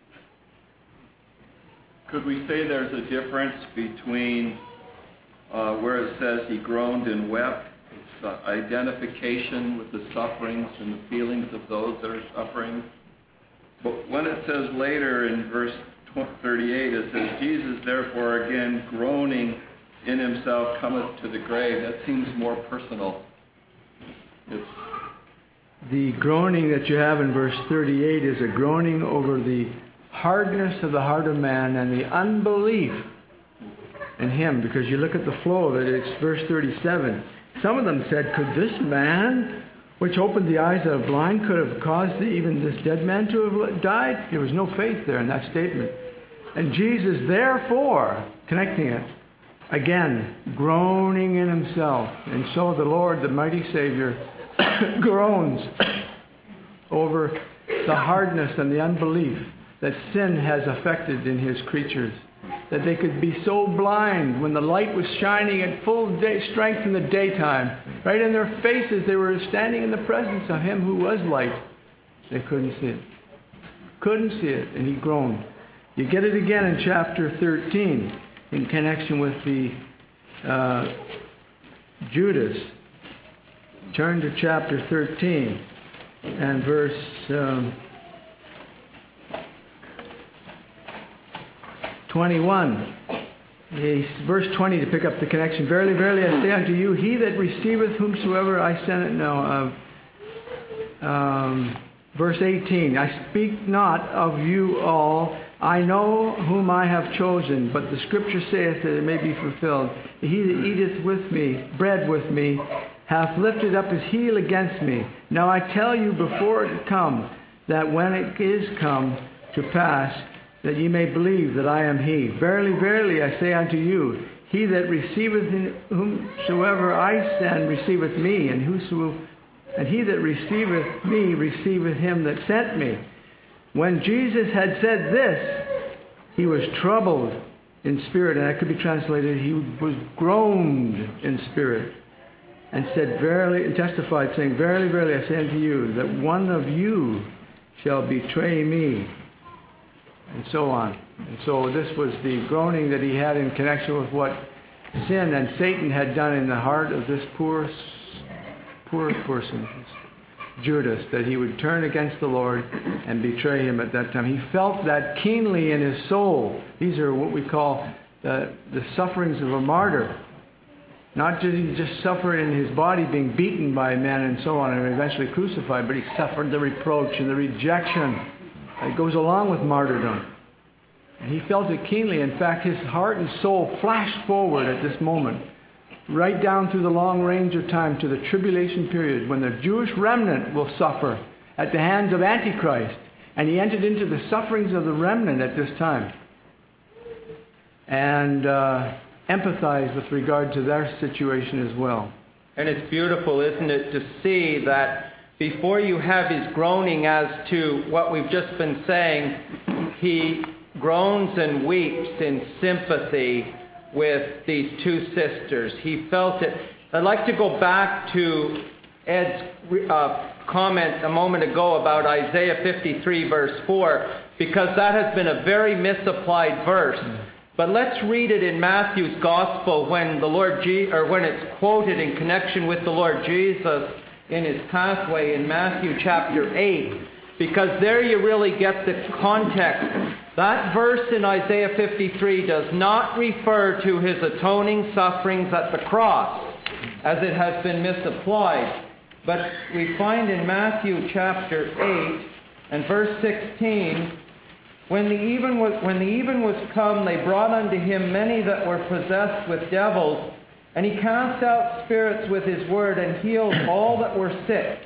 Could we say there's a difference between uh, where it says he groaned and wept, it's uh, identification with the sufferings and the feelings of those that are suffering? But when it says later in verse thirty-eight, it says, Jesus therefore again groaning in himself cometh to the grave. That seems more personal. It's The groaning that you have in verse thirty-eight is a groaning over the hardness of the heart of man and the unbelief in him. Because you look at the flow of it, it's verse thirty-seven. Some of them said, could this man, which opened the eyes of the blind, could have caused even this dead man to have died? There was no faith there in that statement. And Jesus, therefore, connecting it, again, groaning in himself. And so the Lord, the mighty Savior, groans over the hardness and the unbelief that sin has affected in his creatures. That they could be so blind when the light was shining at full day strength in the daytime. Right in their faces, they were standing in the presence of him who was light. They couldn't see it. Couldn't see it, and he groaned. You get it again in chapter thirteen in connection with the uh, Judas. Turn to chapter thirteen and verse um, twenty-one. Yes, verse twenty to pick up the connection. Verily, verily, I say unto you, he that receiveth whomsoever I send it. No. Uh, um, verse eighteen. I speak not of you all. I know whom I have chosen, but the Scripture saith that it may be fulfilled. He that eateth with me, bread with me, hath lifted up his heel against me. Now I tell you before it come, that when it is come to pass, that ye may believe that I am he. Verily, verily, I say unto you, he that receiveth whomsoever I send receiveth me, and whoso, and he that receiveth me receiveth him that sent me. When Jesus had said this, he was troubled in spirit, and that could be translated, he was groaned in spirit, and said, verily, and testified, saying, verily, verily, I say unto you, that one of you shall betray me. And so on. And so this was the groaning that he had in connection with what sin and Satan had done in the heart of this poor, poor person, Judas, that he would turn against the Lord and betray him at that time. He felt that keenly in his soul. These are what we call the, the sufferings of a martyr. Not just he just suffered in his body being beaten by men and so on and eventually crucified, but he suffered the reproach and the rejection that goes along with martyrdom. And he felt it keenly. In fact, his heart and soul flashed forward at this moment, right down through the long range of time to the tribulation period when the Jewish remnant will suffer at the hands of Antichrist. And he entered into the sufferings of the remnant at this time and uh, empathized with regard to their situation as well. And it's beautiful, isn't it, to see that before you have his groaning as to what we've just been saying, he groans and weeps in sympathy with these two sisters. He felt it. I'd like to go back to Ed's uh, comment a moment ago about Isaiah fifty-three verse four, because that has been a very misapplied verse. But let's read it in Matthew's Gospel when the Lord Je- or when it's quoted in connection with the Lord Jesus in his pathway in Matthew chapter eight, because there you really get the context. That verse in Isaiah fifty-three does not refer to his atoning sufferings at the cross, as it has been misapplied. But we find in Matthew chapter eight and verse sixteen, when the even was, when the even was come, they brought unto him many that were possessed with devils, and he cast out spirits with his word, and healed all that were sick,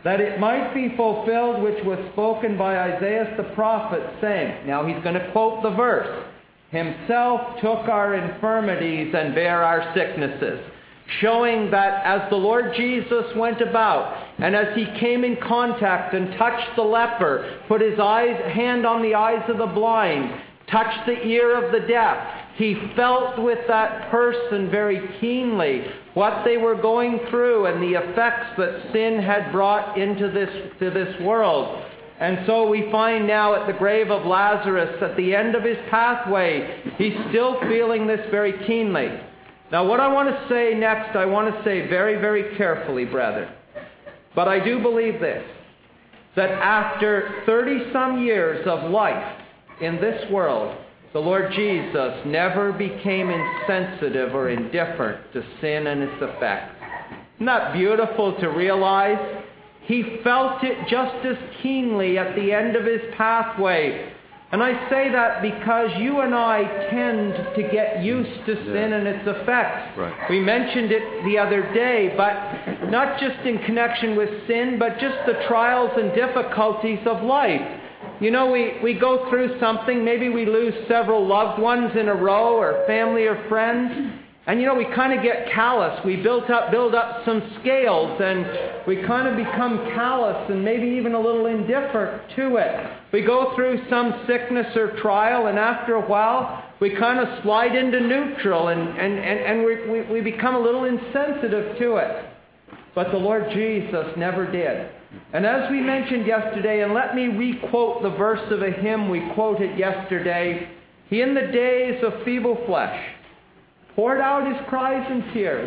that it might be fulfilled which was spoken by Isaiah the prophet, saying," now he's going to quote the verse, "Himself took our infirmities and bare our sicknesses," showing that as the Lord Jesus went about, and as he came in contact and touched the leper, put his eyes, hand on the eyes of the blind, touched the ear of the deaf, he felt with that person very keenly what they were going through and the effects that sin had brought into this, to this world. And so we find now at the grave of Lazarus, at the end of his pathway, he's still feeling this very keenly. Now what I want to say next, I want to say very, very carefully, brethren. But I do believe this, that after thirty-some years of life in this world, the Lord Jesus never became insensitive or indifferent to sin and its effects. Isn't that beautiful to realize? He felt it just as keenly at the end of his pathway. And I say that because you and I tend to get used to sin and its effects. Right. We mentioned it the other day, but not just in connection with sin, but just the trials and difficulties of life. You know, we, we go through something, maybe we lose several loved ones in a row, or family or friends, and you know, we kind of get callous. We build up, build up some scales, and we kind of become callous and maybe even a little indifferent to it. We go through some sickness or trial, and after a while, we kind of slide into neutral, and, and, and, and we, we, we become a little insensitive to it. But the Lord Jesus never did. And as we mentioned yesterday, and let me re-quote the verse of a hymn we quoted yesterday, He in the days of feeble flesh poured out His cries and tears,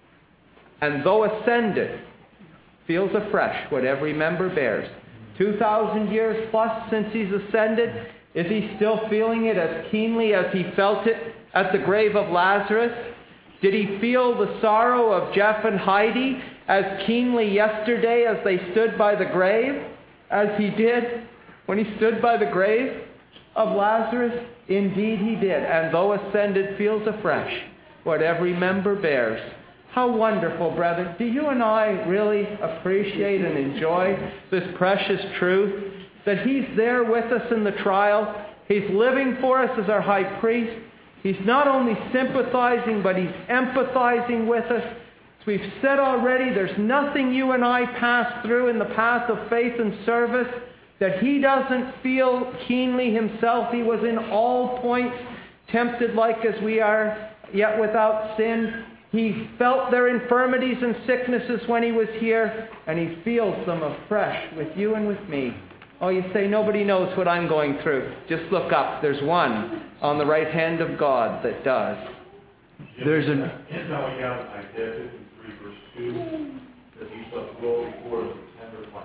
and though ascended, feels afresh what every member bears. Two thousand years plus since He's ascended, is He still feeling it as keenly as He felt it at the grave of Lazarus? Did He feel the sorrow of Jeff and Heidi as keenly yesterday as they stood by the grave as He did when He stood by the grave of Lazarus? Indeed He did. And though ascended, feels afresh what every member bears. How wonderful, brethren. Do you and I really appreciate and enjoy this precious truth that He's there with us in the trial? He's living for us as our high priest. He's not only sympathizing, but He's empathizing with us. As we've said already, there's nothing you and I pass through in the path of faith and service that He doesn't feel keenly Himself. He was in all points tempted like as we are, yet without sin. He felt their infirmities and sicknesses when He was here, and He feels them afresh with you and with me. Oh, you say, nobody knows what I'm going through. Just look up. There's one on the right hand of God that does. There's an... Isn't that what you have in Isaiah fifty-three, verse two? That He shall go before the tender plant.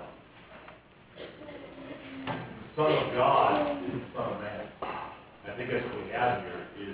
The Son of God is the Son of Man. I think that's what we have here, is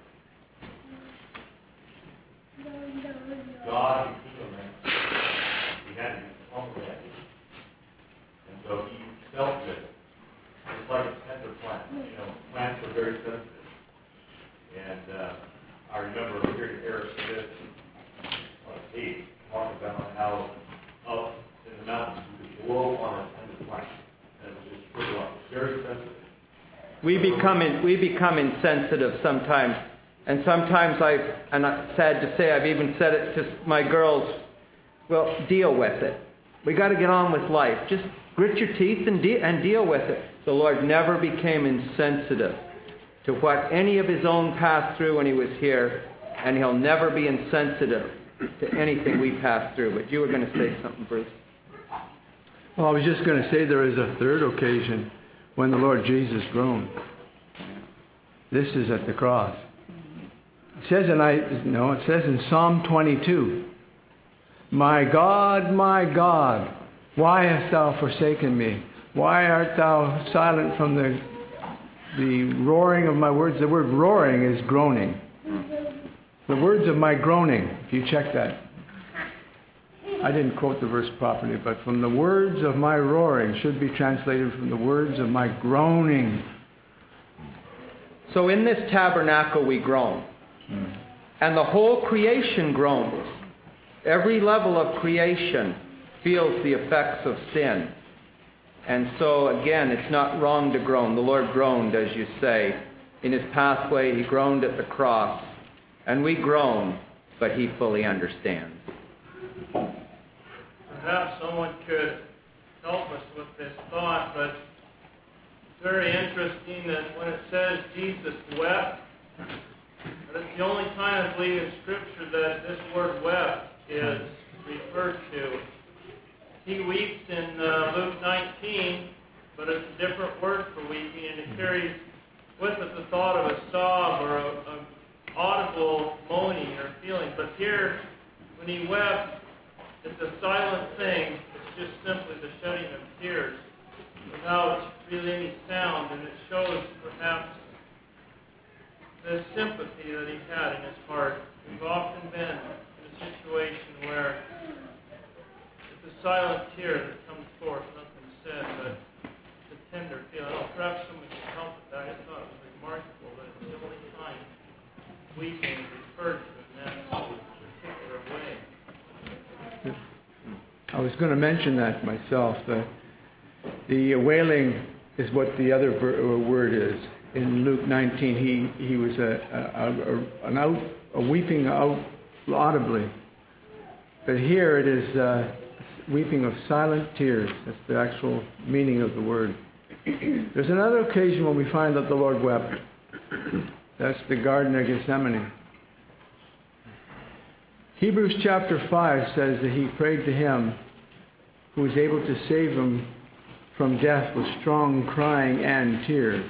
God became a man. He had to become a man. And so He felt it. It's like a tender plant. You know, plants are very sensitive. And uh, I remember hearing Eric Smith on a tape talk about how up in the mountains you could blow on a tender plant and it would just shrivel up. It's very sensitive. We become in, we become insensitive sometimes, and sometimes I've, and I'm sad to say, I've even said it to my girls. Well, deal with it. We got to get on with life. Just grit your teeth and, de- and deal with it. The Lord never became insensitive to what any of His own passed through when He was here, and He'll never be insensitive to anything we pass through. But you were going to say something, Bruce. Well, I was just going to say there is a third occasion when the Lord Jesus groaned. This is at the cross. It says in I no, it says in Psalm twenty-two, "My God, my God, why hast Thou forsaken me? Why art Thou silent from the the roaring of my words?" The word roaring is groaning. The words of my groaning, if you check that. I didn't quote the verse properly, but from the words of my roaring should be translated from the words of my groaning. So in this tabernacle we groan. Mm. And the whole creation groans. Every level of creation. feels the effects of sin. And so, again, it's not wrong to groan. The Lord groaned, as you say. In his pathway, he groaned at the cross. And we groan, but he fully understands. Perhaps someone could help us with this thought, but it's very interesting that when it says Jesus wept, that it's the only time I believe in Scripture that this word wept is referred to. He weeps in uh, Luke nineteen, but it's a different word for weeping, and it carries with it the thought of a sob or an audible moaning or feeling. But here, when he wept, it's a silent thing. It's just simply the shedding of tears without really any sound, and it shows perhaps the sympathy that he had in his heart. We've often been in a situation where it's a silent tear that comes forth, nothing said, but it's a tender feeling. Oh, perhaps someone can help with that. I just thought it was remarkable that it's the only time weeping is referred to in that particular way. I was going to mention that myself. The, the wailing is what the other ver- word is. In Luke nineteen, he, he was a, a, a, an out, a weeping out audibly. But here it is uh, weeping of silent tears. That's the actual meaning of the word. There's another occasion when we find that the Lord wept. That's the Garden of Gethsemane. Hebrews chapter five says that he prayed to him who was able to save him from death with strong crying and tears.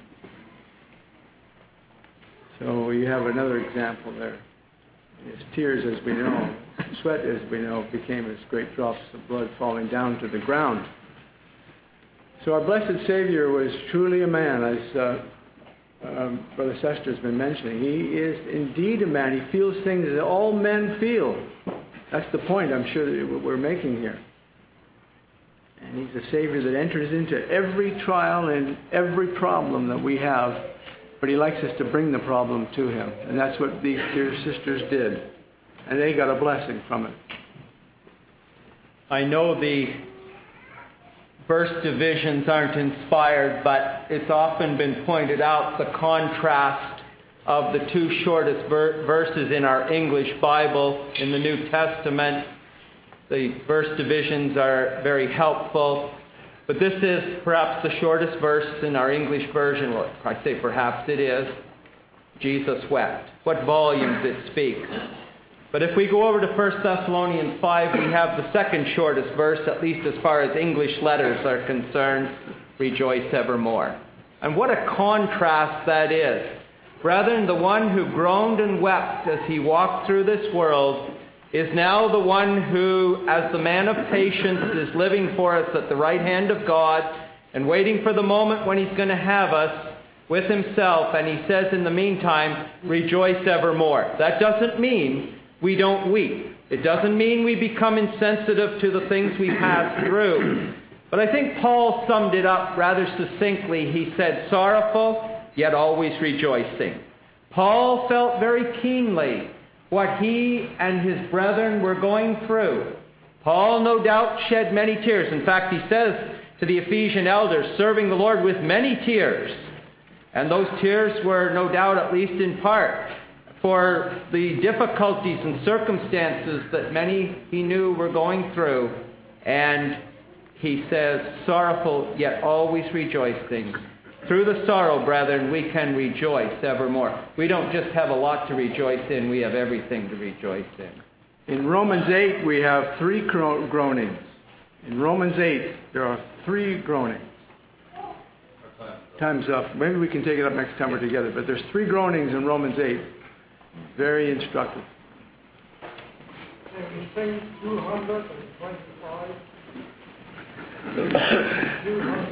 So you have another example there. His tears, as we know, sweat, as we know, became as great drops of blood falling down to the ground. So our blessed Savior was truly a man, as uh, um, Brother Sester has been mentioning. He is indeed a man. He feels things that all men feel. That's the point I'm sure that we're making here. And he's a Savior that enters into every trial and every problem that we have. But he likes us to bring the problem to him. And that's what these dear sisters did. And they got a blessing from it. I know the verse divisions aren't inspired, but it's often been pointed out the contrast of the two shortest ver- verses in our English Bible in the New Testament. The verse divisions are very helpful. But this is perhaps the shortest verse in our English version. Well, I say perhaps it is. Jesus wept. What volumes it speaks. But if we go over to First Thessalonians five, we have the second shortest verse, at least as far as English letters are concerned. Rejoice evermore. And what a contrast that is. Brethren, the one who groaned and wept as he walked through this world is now the one who, as the man of patience, is living for us at the right hand of God and waiting for the moment when he's going to have us with himself. And he says in the meantime, rejoice evermore. That doesn't mean we don't weep. It doesn't mean we become insensitive to the things we pass through. But I think Paul summed it up rather succinctly. He said, sorrowful, yet always rejoicing. Paul felt very keenly what he and his brethren were going through. Paul, no doubt, shed many tears. In fact, he says to the Ephesian elders, serving the Lord with many tears. And those tears were, no doubt, at least in part, for the difficulties and circumstances that many he knew were going through. And he says, sorrowful, yet always rejoicing. Through the sorrow, brethren, we can rejoice evermore. We don't just have a lot to rejoice in, we have everything to rejoice in. In Romans eight, we have three gro- groanings. In Romans eight, there are three groanings. Time's up. Maybe we can take it up next time we're together. But there's three groanings in Romans eight. Very instructive. Can we sing two hundred twenty-five? two hundred